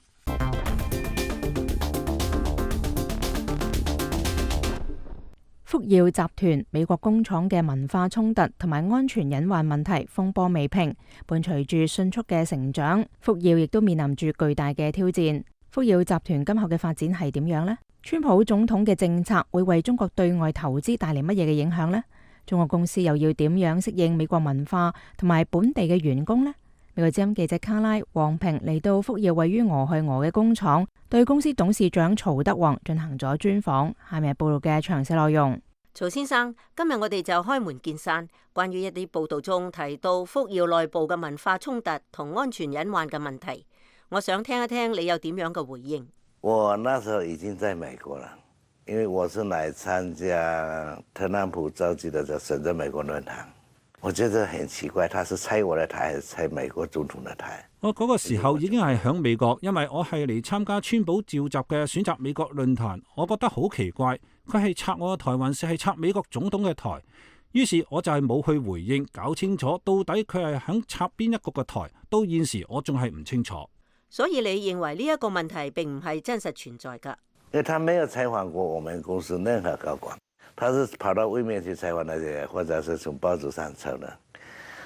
福耀集團美國工廠嘅文化衝突同埋安全隱患問題風波未平，伴隨住迅速嘅成長，福耀亦都面臨住巨大嘅挑戰。福耀集團今後嘅發展係點樣呢？川普總統嘅政策會為中國對外投資帶嚟乜嘢嘅影響呢？中國公司又要點樣適應美國文化同埋本地嘅員工呢？美國之音記者卡拉黃平嚟到福耀位於俄亥俄嘅工廠，對公司董事長曹德旺進行咗專訪。下面係報道嘅詳細內容。 曹先生，今日我哋就開門見山，關於一啲報道中提到福耀內部嘅文化衝突同安全隱患嘅問題，我想聽一聽你有點樣嘅回應。 我那時候已經在美國了，因為我是來參加特朗普召集的這深圳美國論壇，我覺得很奇怪，他是拆我的台還是拆美國總統的台？ 我嗰個時候已經係響美國，因為我係嚟參加川普召集嘅選擇美國論壇，我覺得好奇怪，佢係拆我嘅台還是係拆美國總統嘅台？於是我就係冇去回應，搞清楚到底佢係響拆邊一個嘅台。到現時我仲係唔清楚。 所以你認為呢一個問題並唔係真實存在㗎？ 因為他沒有採訪過我們公司任何高管，他是跑到外面去採訪那些，或者是從報紙上抄的。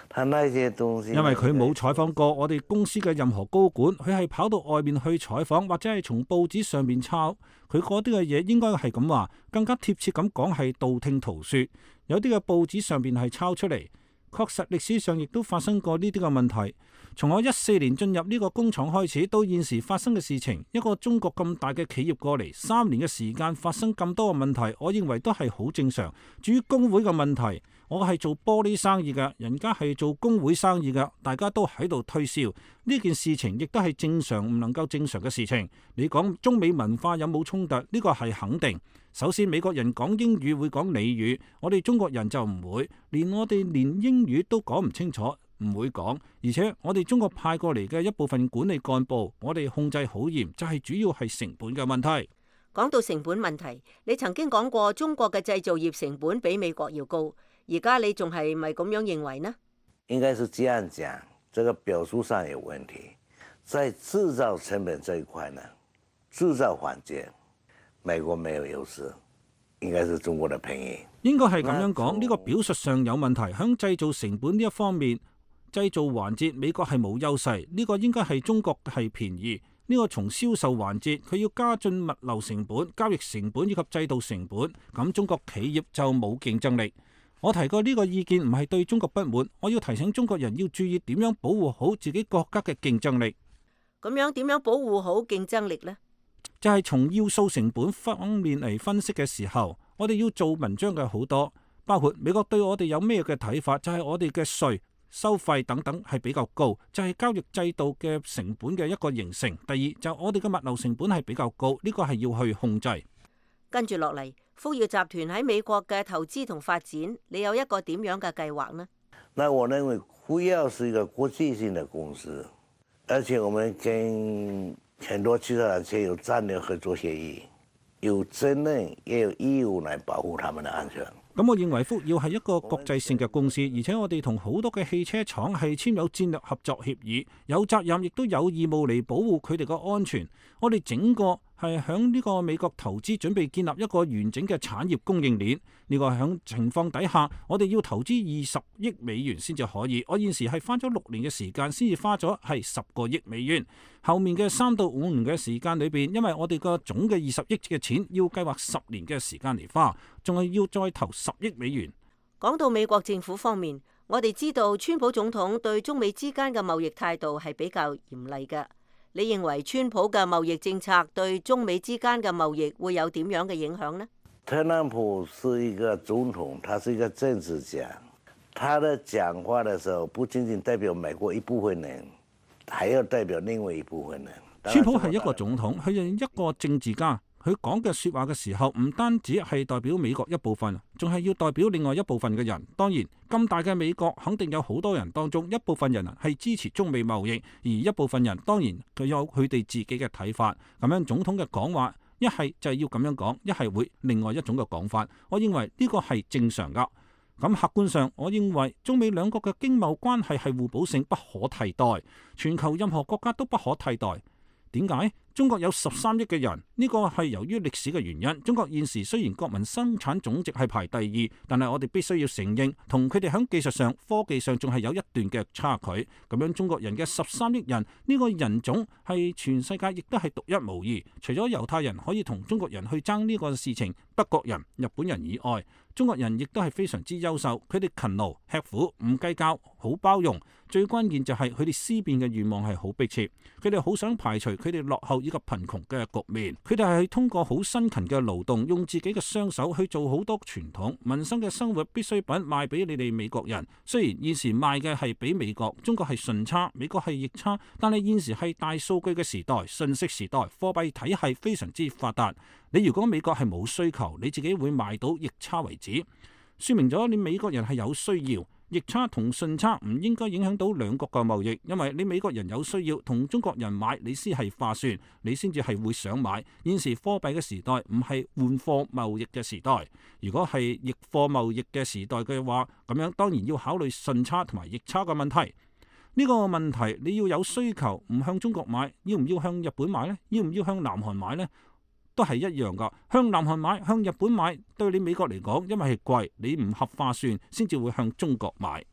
他那些東西， 因為佢冇採訪過我哋公司嘅任何高管，佢係跑到外面去採訪，或者係從報紙上面抄。佢嗰啲嘅嘢應該係咁話，更加貼切咁講係道聽途說。有啲嘅報紙上面係抄出嚟，確實歷史上亦都發生過呢啲嘅問題。從我一四年進入呢個工廠開始，到現時發生嘅事情，一個中國咁大嘅企業過嚟三年嘅時間發生咁多嘅問題，我認為都係好正常。至於工會嘅問題，我係做玻璃生意嘅，人家係做工會生意嘅，大家都喺度推銷呢件事情，亦都係正常唔能夠正常嘅事情。你講中美文化有冇衝突？呢個係肯定。首先美國人講英語會講俚語，我哋中國人就唔會，連我哋連英語都講唔清楚，唔會講。而且我哋中國派過嚟嘅一部分管理幹部，我哋控制好嚴，就係主要係成本嘅問題。 講到成本問題，你曾經講過中國嘅製造業成本比美國要高，而家你仲係咪咁樣認為呢？ 應該是這樣講，這個表述上有問題。在製造成本這一塊呢，製造環節美國沒有優勢，應該是中國的便宜。 應該係咁樣講，呢個表述上有問題。響製造成本呢一方面，製造環節美國係冇優勢，呢個應該係中國係便宜。呢個從銷售環節，佢要加進物流成本、交易成本以及制度成本，咁中國企業就冇競爭力。我提過呢個意見唔係對中國不滿，我要提醒中國人要注意點樣保護好自己國家嘅競爭力。 咁樣點樣保護好競爭力呢？ 就係從要素成本方面嚟分析嘅時候，我哋要做文章嘅好多，包括美國對我哋有咩嘅睇法，就係我哋嘅稅、收費等等係比較高，就係交易制度嘅成本嘅一個形成。第二就我哋嘅物流成本係比較高，呢個係要去控制。 跟住落嚟，福耀集團喺美國嘅投資同發展，你有一個點樣嘅計劃呢？ 那我認為福耀是一個國際性的公司，而且我們跟很多汽車廠商有戰略合作協議，有責任也有義務來保護他們的安全。 咁我認為福耀係一個國際性嘅公司，而且我哋同好多嘅汽車廠係簽有戰略合作協議，有責任亦都有義務嚟保護佢哋嘅安全。我哋整個係響呢個美國投資，準備建立一個完整嘅產業供應鏈。呢個響情況底下，我哋要投資二十億美元先至可以。我現時係花咗六年嘅時間，先至花咗係十個億美元。後面嘅三到五年嘅時間裏邊，因為我哋個總嘅二十億嘅錢要計劃十年嘅時間嚟花，仲係要再投十億美元。 講到美國政府方面，我哋知道川普總統對中美之間嘅貿易態度係比較嚴厲嘅。你認為川普嘅貿易政策對中美之間嘅貿易會有點樣嘅影響呢？ 特朗普是一個總統，他是一個政治家，他的講話的時候不僅僅代表美國一部分人，還要代表另外一部分人。 川普係一個總統，佢係一個政治家，佢講嘅說話嘅時候，唔單止係代表美國一部分，仲係要代表另外一部分嘅人。當然，咁大嘅美國肯定有好多人當中，一部分人係支持中美貿易，而一部分人當然佢有佢哋自己嘅睇法。咁樣總統嘅講話，一係就係要咁樣講，一係會另外一種嘅講法。我認為呢個係正常噶。咁客觀上，我認為中美兩國嘅經貿關係係互補性不可替代，全球任何國家都不可替代。點解？中國有十三億嘅人，呢個係由於歷史嘅原因。中國現時雖然國民生產總值係排第二，但係我哋必須要承認，同佢哋喺技術上、科技上仲係有一段嘅差距。咁樣中國人嘅十三億人，呢個人種係全世界亦都係獨一無二。除咗猶太人可以同中國人去爭呢個事情，德國人、日本人以外，中國人亦都係非常之優秀。佢哋勤勞、吃苦、唔計較、好包容。最關鍵就係佢哋思辨嘅願望係好迫切，佢哋好想排除佢哋落後以及貧窮嘅局面。佢哋係通過好辛勤嘅勞動，用自己嘅雙手去做好多傳統民生嘅生活必需品賣俾你哋美國人。雖然現時賣嘅係俾美國，中國係順差，美國係逆差，但係現時係大數據嘅時代、信息時代，貨幣體系非常之發達。你如果美國係冇需求，你自己會賣到逆差為止，說明咗你美國人係有需要。逆差同順差唔應該影響到兩國嘅貿易，因為你美國人有需要同中國人買，你先係划算，你先至係會想買。現時貨幣嘅時代唔係換貨貿易嘅時代，如果係逆貨貿易嘅時代嘅話，咁樣當然要考慮順差同埋逆差嘅問題。呢個問題你要有需求，唔向中國買，要唔要向日本買呢？要唔要向南韓買呢？都係一樣噶，向南韓買、向日本買，對你美國嚟講，因為係貴，你唔合划算，先至會向中國買。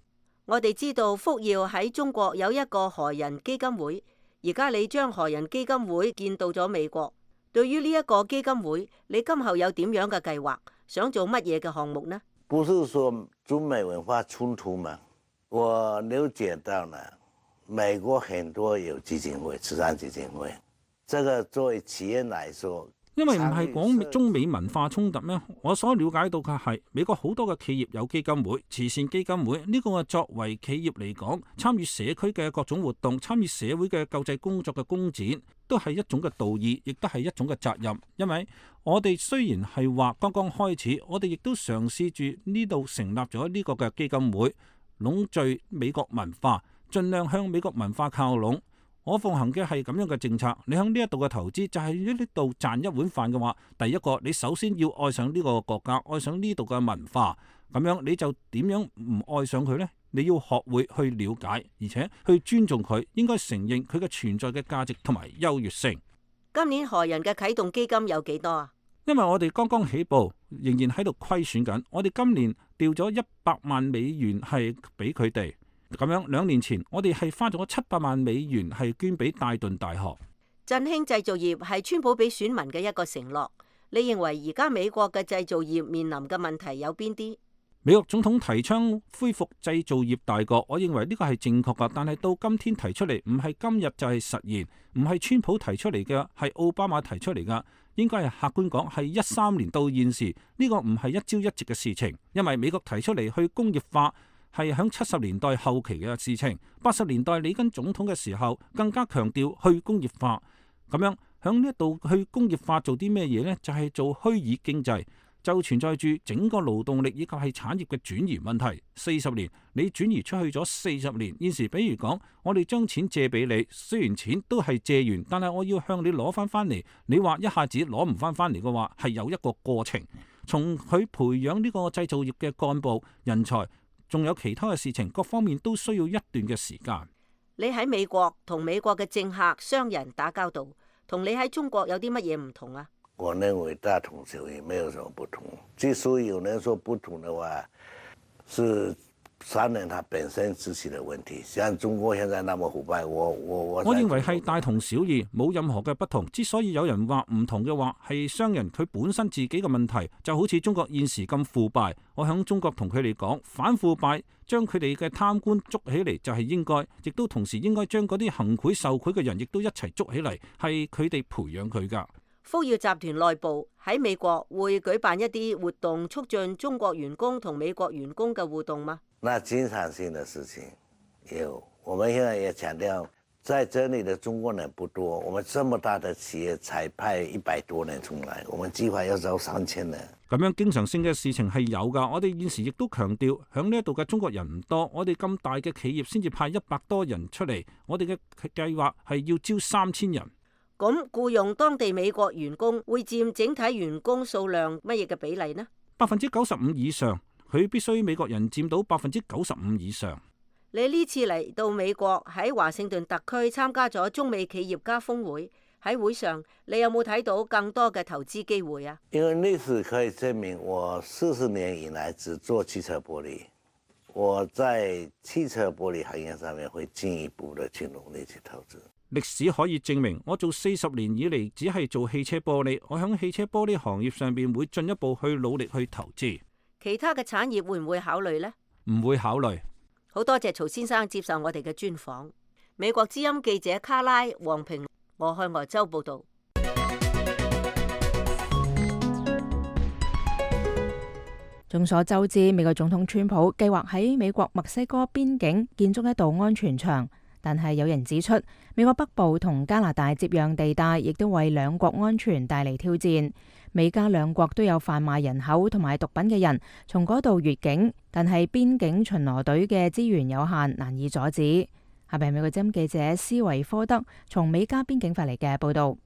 我哋知道福耀喺中國有一個何人基金會，而家你將何人基金會建到咗美國。對於呢一個基金會，你今後有點樣嘅計劃？想做乜嘢嘅項目呢？ 不是說中美文化衝突嗎？我了解到呢，美國很多有基金會、慈善基金會，這個作為企業來說。 因為唔係講中美文化衝突咩？我所了解到嘅係美國好多嘅企業有基金會、慈善基金會，呢個係作為企業嚟講，參與社區嘅各種活動、參與社會嘅救濟工作嘅工展，都係一種嘅道義，亦都係一種嘅責任。因為我哋雖然係話剛剛開始，我哋亦都嘗試住呢度成立咗呢個嘅基金會，籠聚美國文化，盡量向美國文化靠攏。我奉行嘅係咁樣嘅政策，你喺呢一度嘅投資就係喺呢度賺一碗飯嘅話，第一個你首先要愛上呢個國家，愛上呢度嘅文化，咁樣你就點樣唔愛上佢呢？你要學會去了解，而且去尊重佢，應該承認佢嘅存在嘅價值同埋優越性。 今年何人嘅啟動基金有幾多啊？ 因為我哋剛剛起步，仍然喺度虧損緊，我哋今年調咗一百萬美元係俾佢哋。咁樣兩年前，我哋係花咗七百萬美元係捐俾戴頓大學。 振興製造業係川普俾選民嘅一個承諾。你認為而家美國嘅製造業面臨嘅問題有邊啲？ 美國總統提倡恢復製造業大國，我認為呢個係正確噶。但係到今天提出嚟，唔係今日就係實現，唔係川普提出嚟嘅，係奧巴馬提出嚟噶。應該係客觀講，係一三年到現時呢個唔係一朝一夕嘅事情，因為美國提出嚟去工業化。係喺七十年代後期嘅事情，八十年代里根總統嘅時候更加強調去工業化。咁樣喺呢一度去工業化做啲咩嘢呢？就係、是、做虛擬經濟，就存在住整個勞動力以及係產業嘅轉移問題。四十年你轉移出去咗四十年，現時比如講，我哋將錢借俾你，雖然錢都係借完，但係我要向你攞翻翻嚟。你話一下子攞唔翻翻嚟嘅話，係有一個過程，從佢培養呢個製造業嘅幹部人才。仲有其他嘅事情，各方面都需要一段嘅時間。 你喺美國同美國嘅政客、商人打交道，同你喺中國有啲乜嘢唔同啊？ 我認為大同小異，沒有什麼不同。之所以有人說不同的話，是商人他本身自己的問題。像中國現在那麼腐敗，我我我我認為係大同小異，冇任何嘅不同。之所以有人話唔同嘅話，係商人佢本身自己嘅問題，就好似中國現時咁腐敗。我響中國同佢哋講，反腐敗，將佢哋嘅貪官捉起嚟就係應該，亦都同時應該將嗰啲行賄受賄嘅人亦都一齊捉起嚟，係佢哋培養佢噶。 福耀集團內部喺美國會舉辦一啲活動，促進中國員工同美國員工嘅互動嗎？ 那經常性的事情有，我們現在也強調，在這裡的中國人不多，我們這麼大的企業才派一百多人出來，我們計劃要招三千人。 咁樣經常性嘅事情係有噶，我哋現時亦都強調，響呢一度嘅中國人唔多，我哋咁大嘅企業先至派一百多人出嚟，我哋嘅計劃係要招三千人。 咁僱用當地美國員工會佔整體員工數量乜嘢嘅比例呢？ 百分之九十五以上，佢必須美國人佔到百分之九十五以上。 你呢次嚟到美國喺華盛頓特區參加咗中美企業家峰會，喺會上你有冇睇到更多嘅投資機會啊？ 因為歷史可以證明，我四十年以來只做汽車玻璃，我在汽車玻璃行業上面會進一步的去努力去投資。 歷史可以證明，我做四十年以嚟只係做汽車玻璃，我響汽車玻璃行業上邊會進一步去努力去投資。 其他嘅產業會唔會考慮呢？ 唔會考慮。 好多謝曹先生接受我哋嘅專訪。美國之音記者卡拉黃平，俄亥俄州報道。 眾所周知，美國總統川普計劃喺美國墨西哥邊境建築一道安全牆。但係有人指出，美國北部同加拿大接壤地帶亦都為兩國安全帶嚟挑戰。美加兩國都有販賣人口同埋毒品嘅人從嗰度越境，但係邊境巡邏隊嘅資源有限，難以阻止。下邊美國之音記者斯維科德從美加邊境發嚟嘅報道。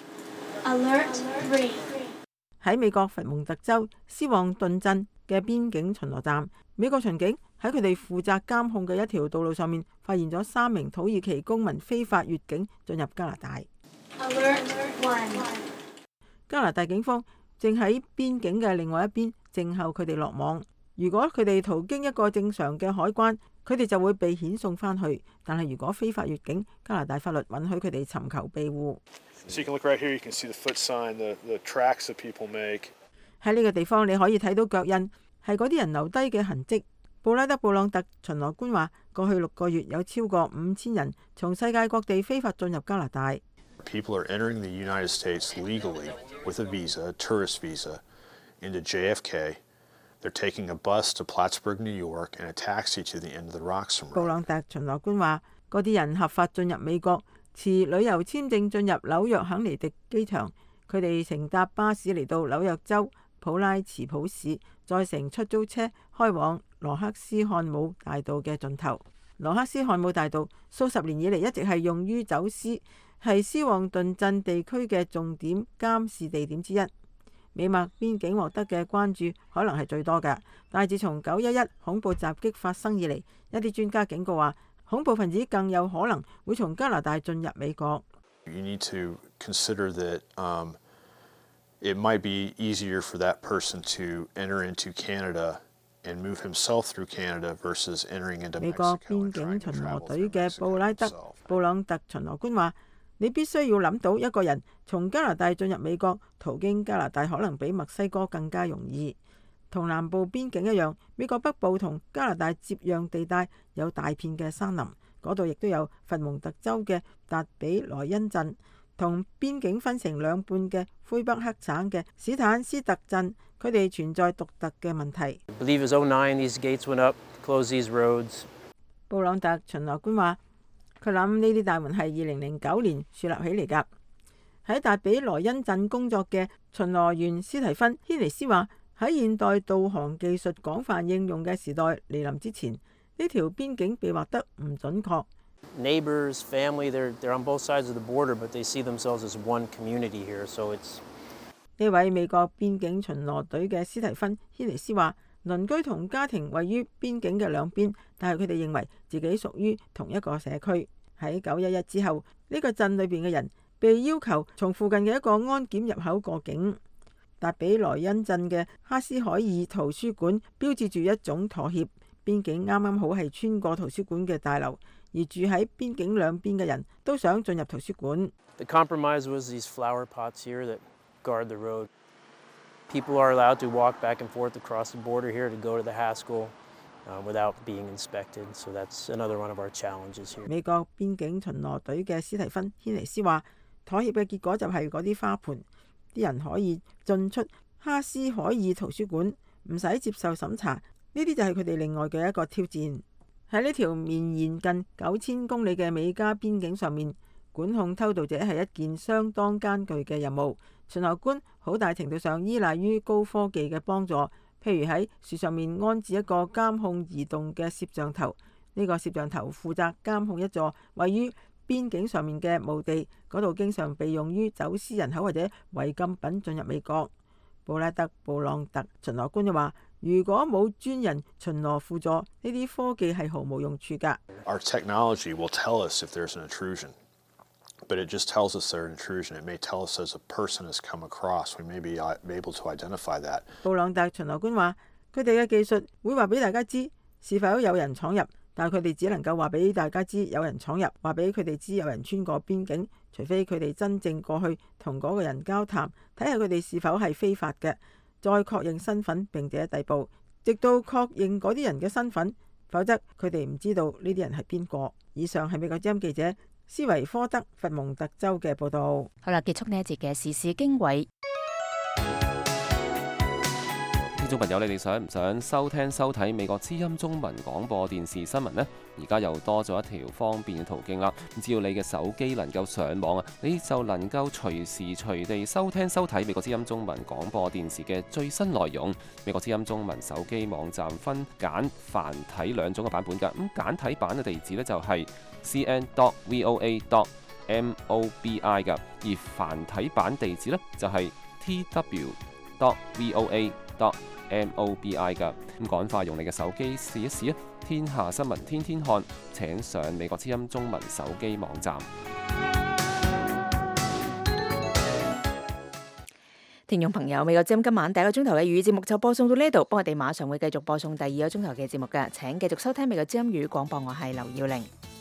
喺美國佛蒙特州斯旺頓鎮嘅邊境巡邏站，美國巡警喺佢哋負責監控嘅一條道路上面，發現咗三名土耳其公民非法越境進入加拿大。加拿大警方正喺邊境嘅另外一邊靜候佢哋落網。 如果佢哋途經一個正常嘅海關，佢哋就會被遣送返去。但係如果非法越境，加拿大法律允許佢哋尋求庇護。喺呢個地方你可以睇到腳印，係嗰啲人留低嘅痕跡。布拉德布朗特巡邏官話，過去六個月有超過五千人從世界各地非法進入加拿大。 People are entering the United States legally with a visa, a tourist visa, into J F K. They're taking a bus to Plattsburgh, New York, and a taxi to the end of the Roxham Road. 布朗特巡邏官話，嗰啲人合法進入美國，持旅遊簽證進入紐約肯尼迪機場。佢哋乘搭巴士嚟到紐約州普拉茨普市，再乘出租車開往羅克斯漢姆大道嘅盡頭。羅克斯漢姆大道數十年以嚟一直係用於走私，係斯旺頓鎮地區嘅重點監視地點之一。美墨邊境獲得嘅關注可能係最多嘅，但係自從九一一恐怖襲擊發生以嚟，一啲專家警告話，恐怖分子更有可能會從加拿大進入美國。 You need to consider that, um, it might be easier for that person to enter into Canada and move himself through Canada versus entering into Mexico. 美國邊境巡邏隊嘅布拉德布朗特巡邏官話，你必須要諗到一個人從加拿大進入美國，途經加拿大可能比墨西哥更加容易。同南部邊境一樣，美國北部同加拿大接壤地帶有大片嘅山林，嗰度亦都有佛蒙特州嘅達比萊恩鎮，同邊境分成兩半嘅魁北克省嘅史坦斯特鎮，佢哋存在獨特嘅問題。布朗特巡邏官話，佢諗呢啲大門係二零零九年樹立起嚟㗎。喺達比萊恩鎮工作嘅巡邏員斯提芬軒尼斯話，喺現代導航技術廣泛應用嘅時代嚟臨之前，呢條邊境被劃得唔準確。 Neighbors, family, they're they're on both sides of the border, but they see themselves as one community here. So it's 呢位美國邊境巡邏隊嘅斯提芬軒尼斯話，鄰居同家庭位於邊境嘅兩邊，但係佢哋認為自己屬於同一個社區。喺九一一之後，呢個鎮裏邊嘅人被要求從附近嘅一個安檢入口過境。達比萊恩鎮嘅哈斯海爾圖書館標誌住一種妥協，邊境啱啱好係穿過圖書館嘅大樓，而住喺邊境兩邊嘅人都想進入圖書館。 The compromise was these flower pots here that guard the road. People are allowed to walk back and forth across the border here to go to the Haskell uh, without being inspected. So that's another one of our challenges here. 美國邊境巡邏隊嘅斯提芬軒尼斯話，妥協嘅結果就係嗰啲花盆，啲人可以進出哈斯海爾圖書館，唔使接受審查。呢啲就係佢哋另外嘅一個挑戰。喺呢條綿延近九千公里嘅美加邊境上面，管控偷渡者係一件相當艱巨嘅任務。巡邏官好大程度上依賴於高科技嘅幫助，譬如喺樹上面安置一個監控移動嘅攝像頭。呢個攝像頭負責監控一座位於邊境上面嘅墓地，嗰度經常被用於走私人口或者違禁品進入美國。布拉德布朗特巡邏官就話，如果冇專人巡邏輔助，呢啲科技係毫無用處㗎。 Our technology will tell us if there's an intrusion, but it just tells us there's an intrusion. It may tell us as a person has come across. We may be able to identify that. 布朗特巡邏官話，佢哋嘅技術會話俾大家知是否有人闖入，但係佢哋只能夠話俾大家知有人闖入，話俾佢哋知有人穿過邊境，除非佢哋真正過去同嗰個人交談，睇下佢哋是否係非法嘅，再確認身份並且逮捕，直到確認嗰啲人嘅身份，否則佢哋唔知道呢啲人係邊個。以上係美國之音記者斯維科德佛蒙特州嘅報導。 好啦，結束呢一節嘅時事經緯。 聽眾朋友，你哋想唔想收聽收睇美國之音中文廣播電視新聞呢？而家又多咗一條方便嘅途徑啦！只要你嘅手機能夠上網啊，你就能夠隨時隨地收聽收睇美國之音中文廣播電視嘅最新內容。美國之音中文手機網站分簡繁體兩種嘅版本㗎。咁簡體版嘅地址呢，就係 c n dot voa dot mobi 㗎，而繁體版地址呢，就係 t w dot voa dot mobi 㗎。咁趕快用你嘅手機試一試啊！天下新聞天天看，請上美國之音中文手機網站。 聽眾朋友，美國之音今晚第一個鐘頭嘅粵語節目就播送到呢度，不過我哋馬上會繼續播送第二個鐘頭嘅節目嘅，請繼續收聽美國之音粵語廣播，我係劉耀玲。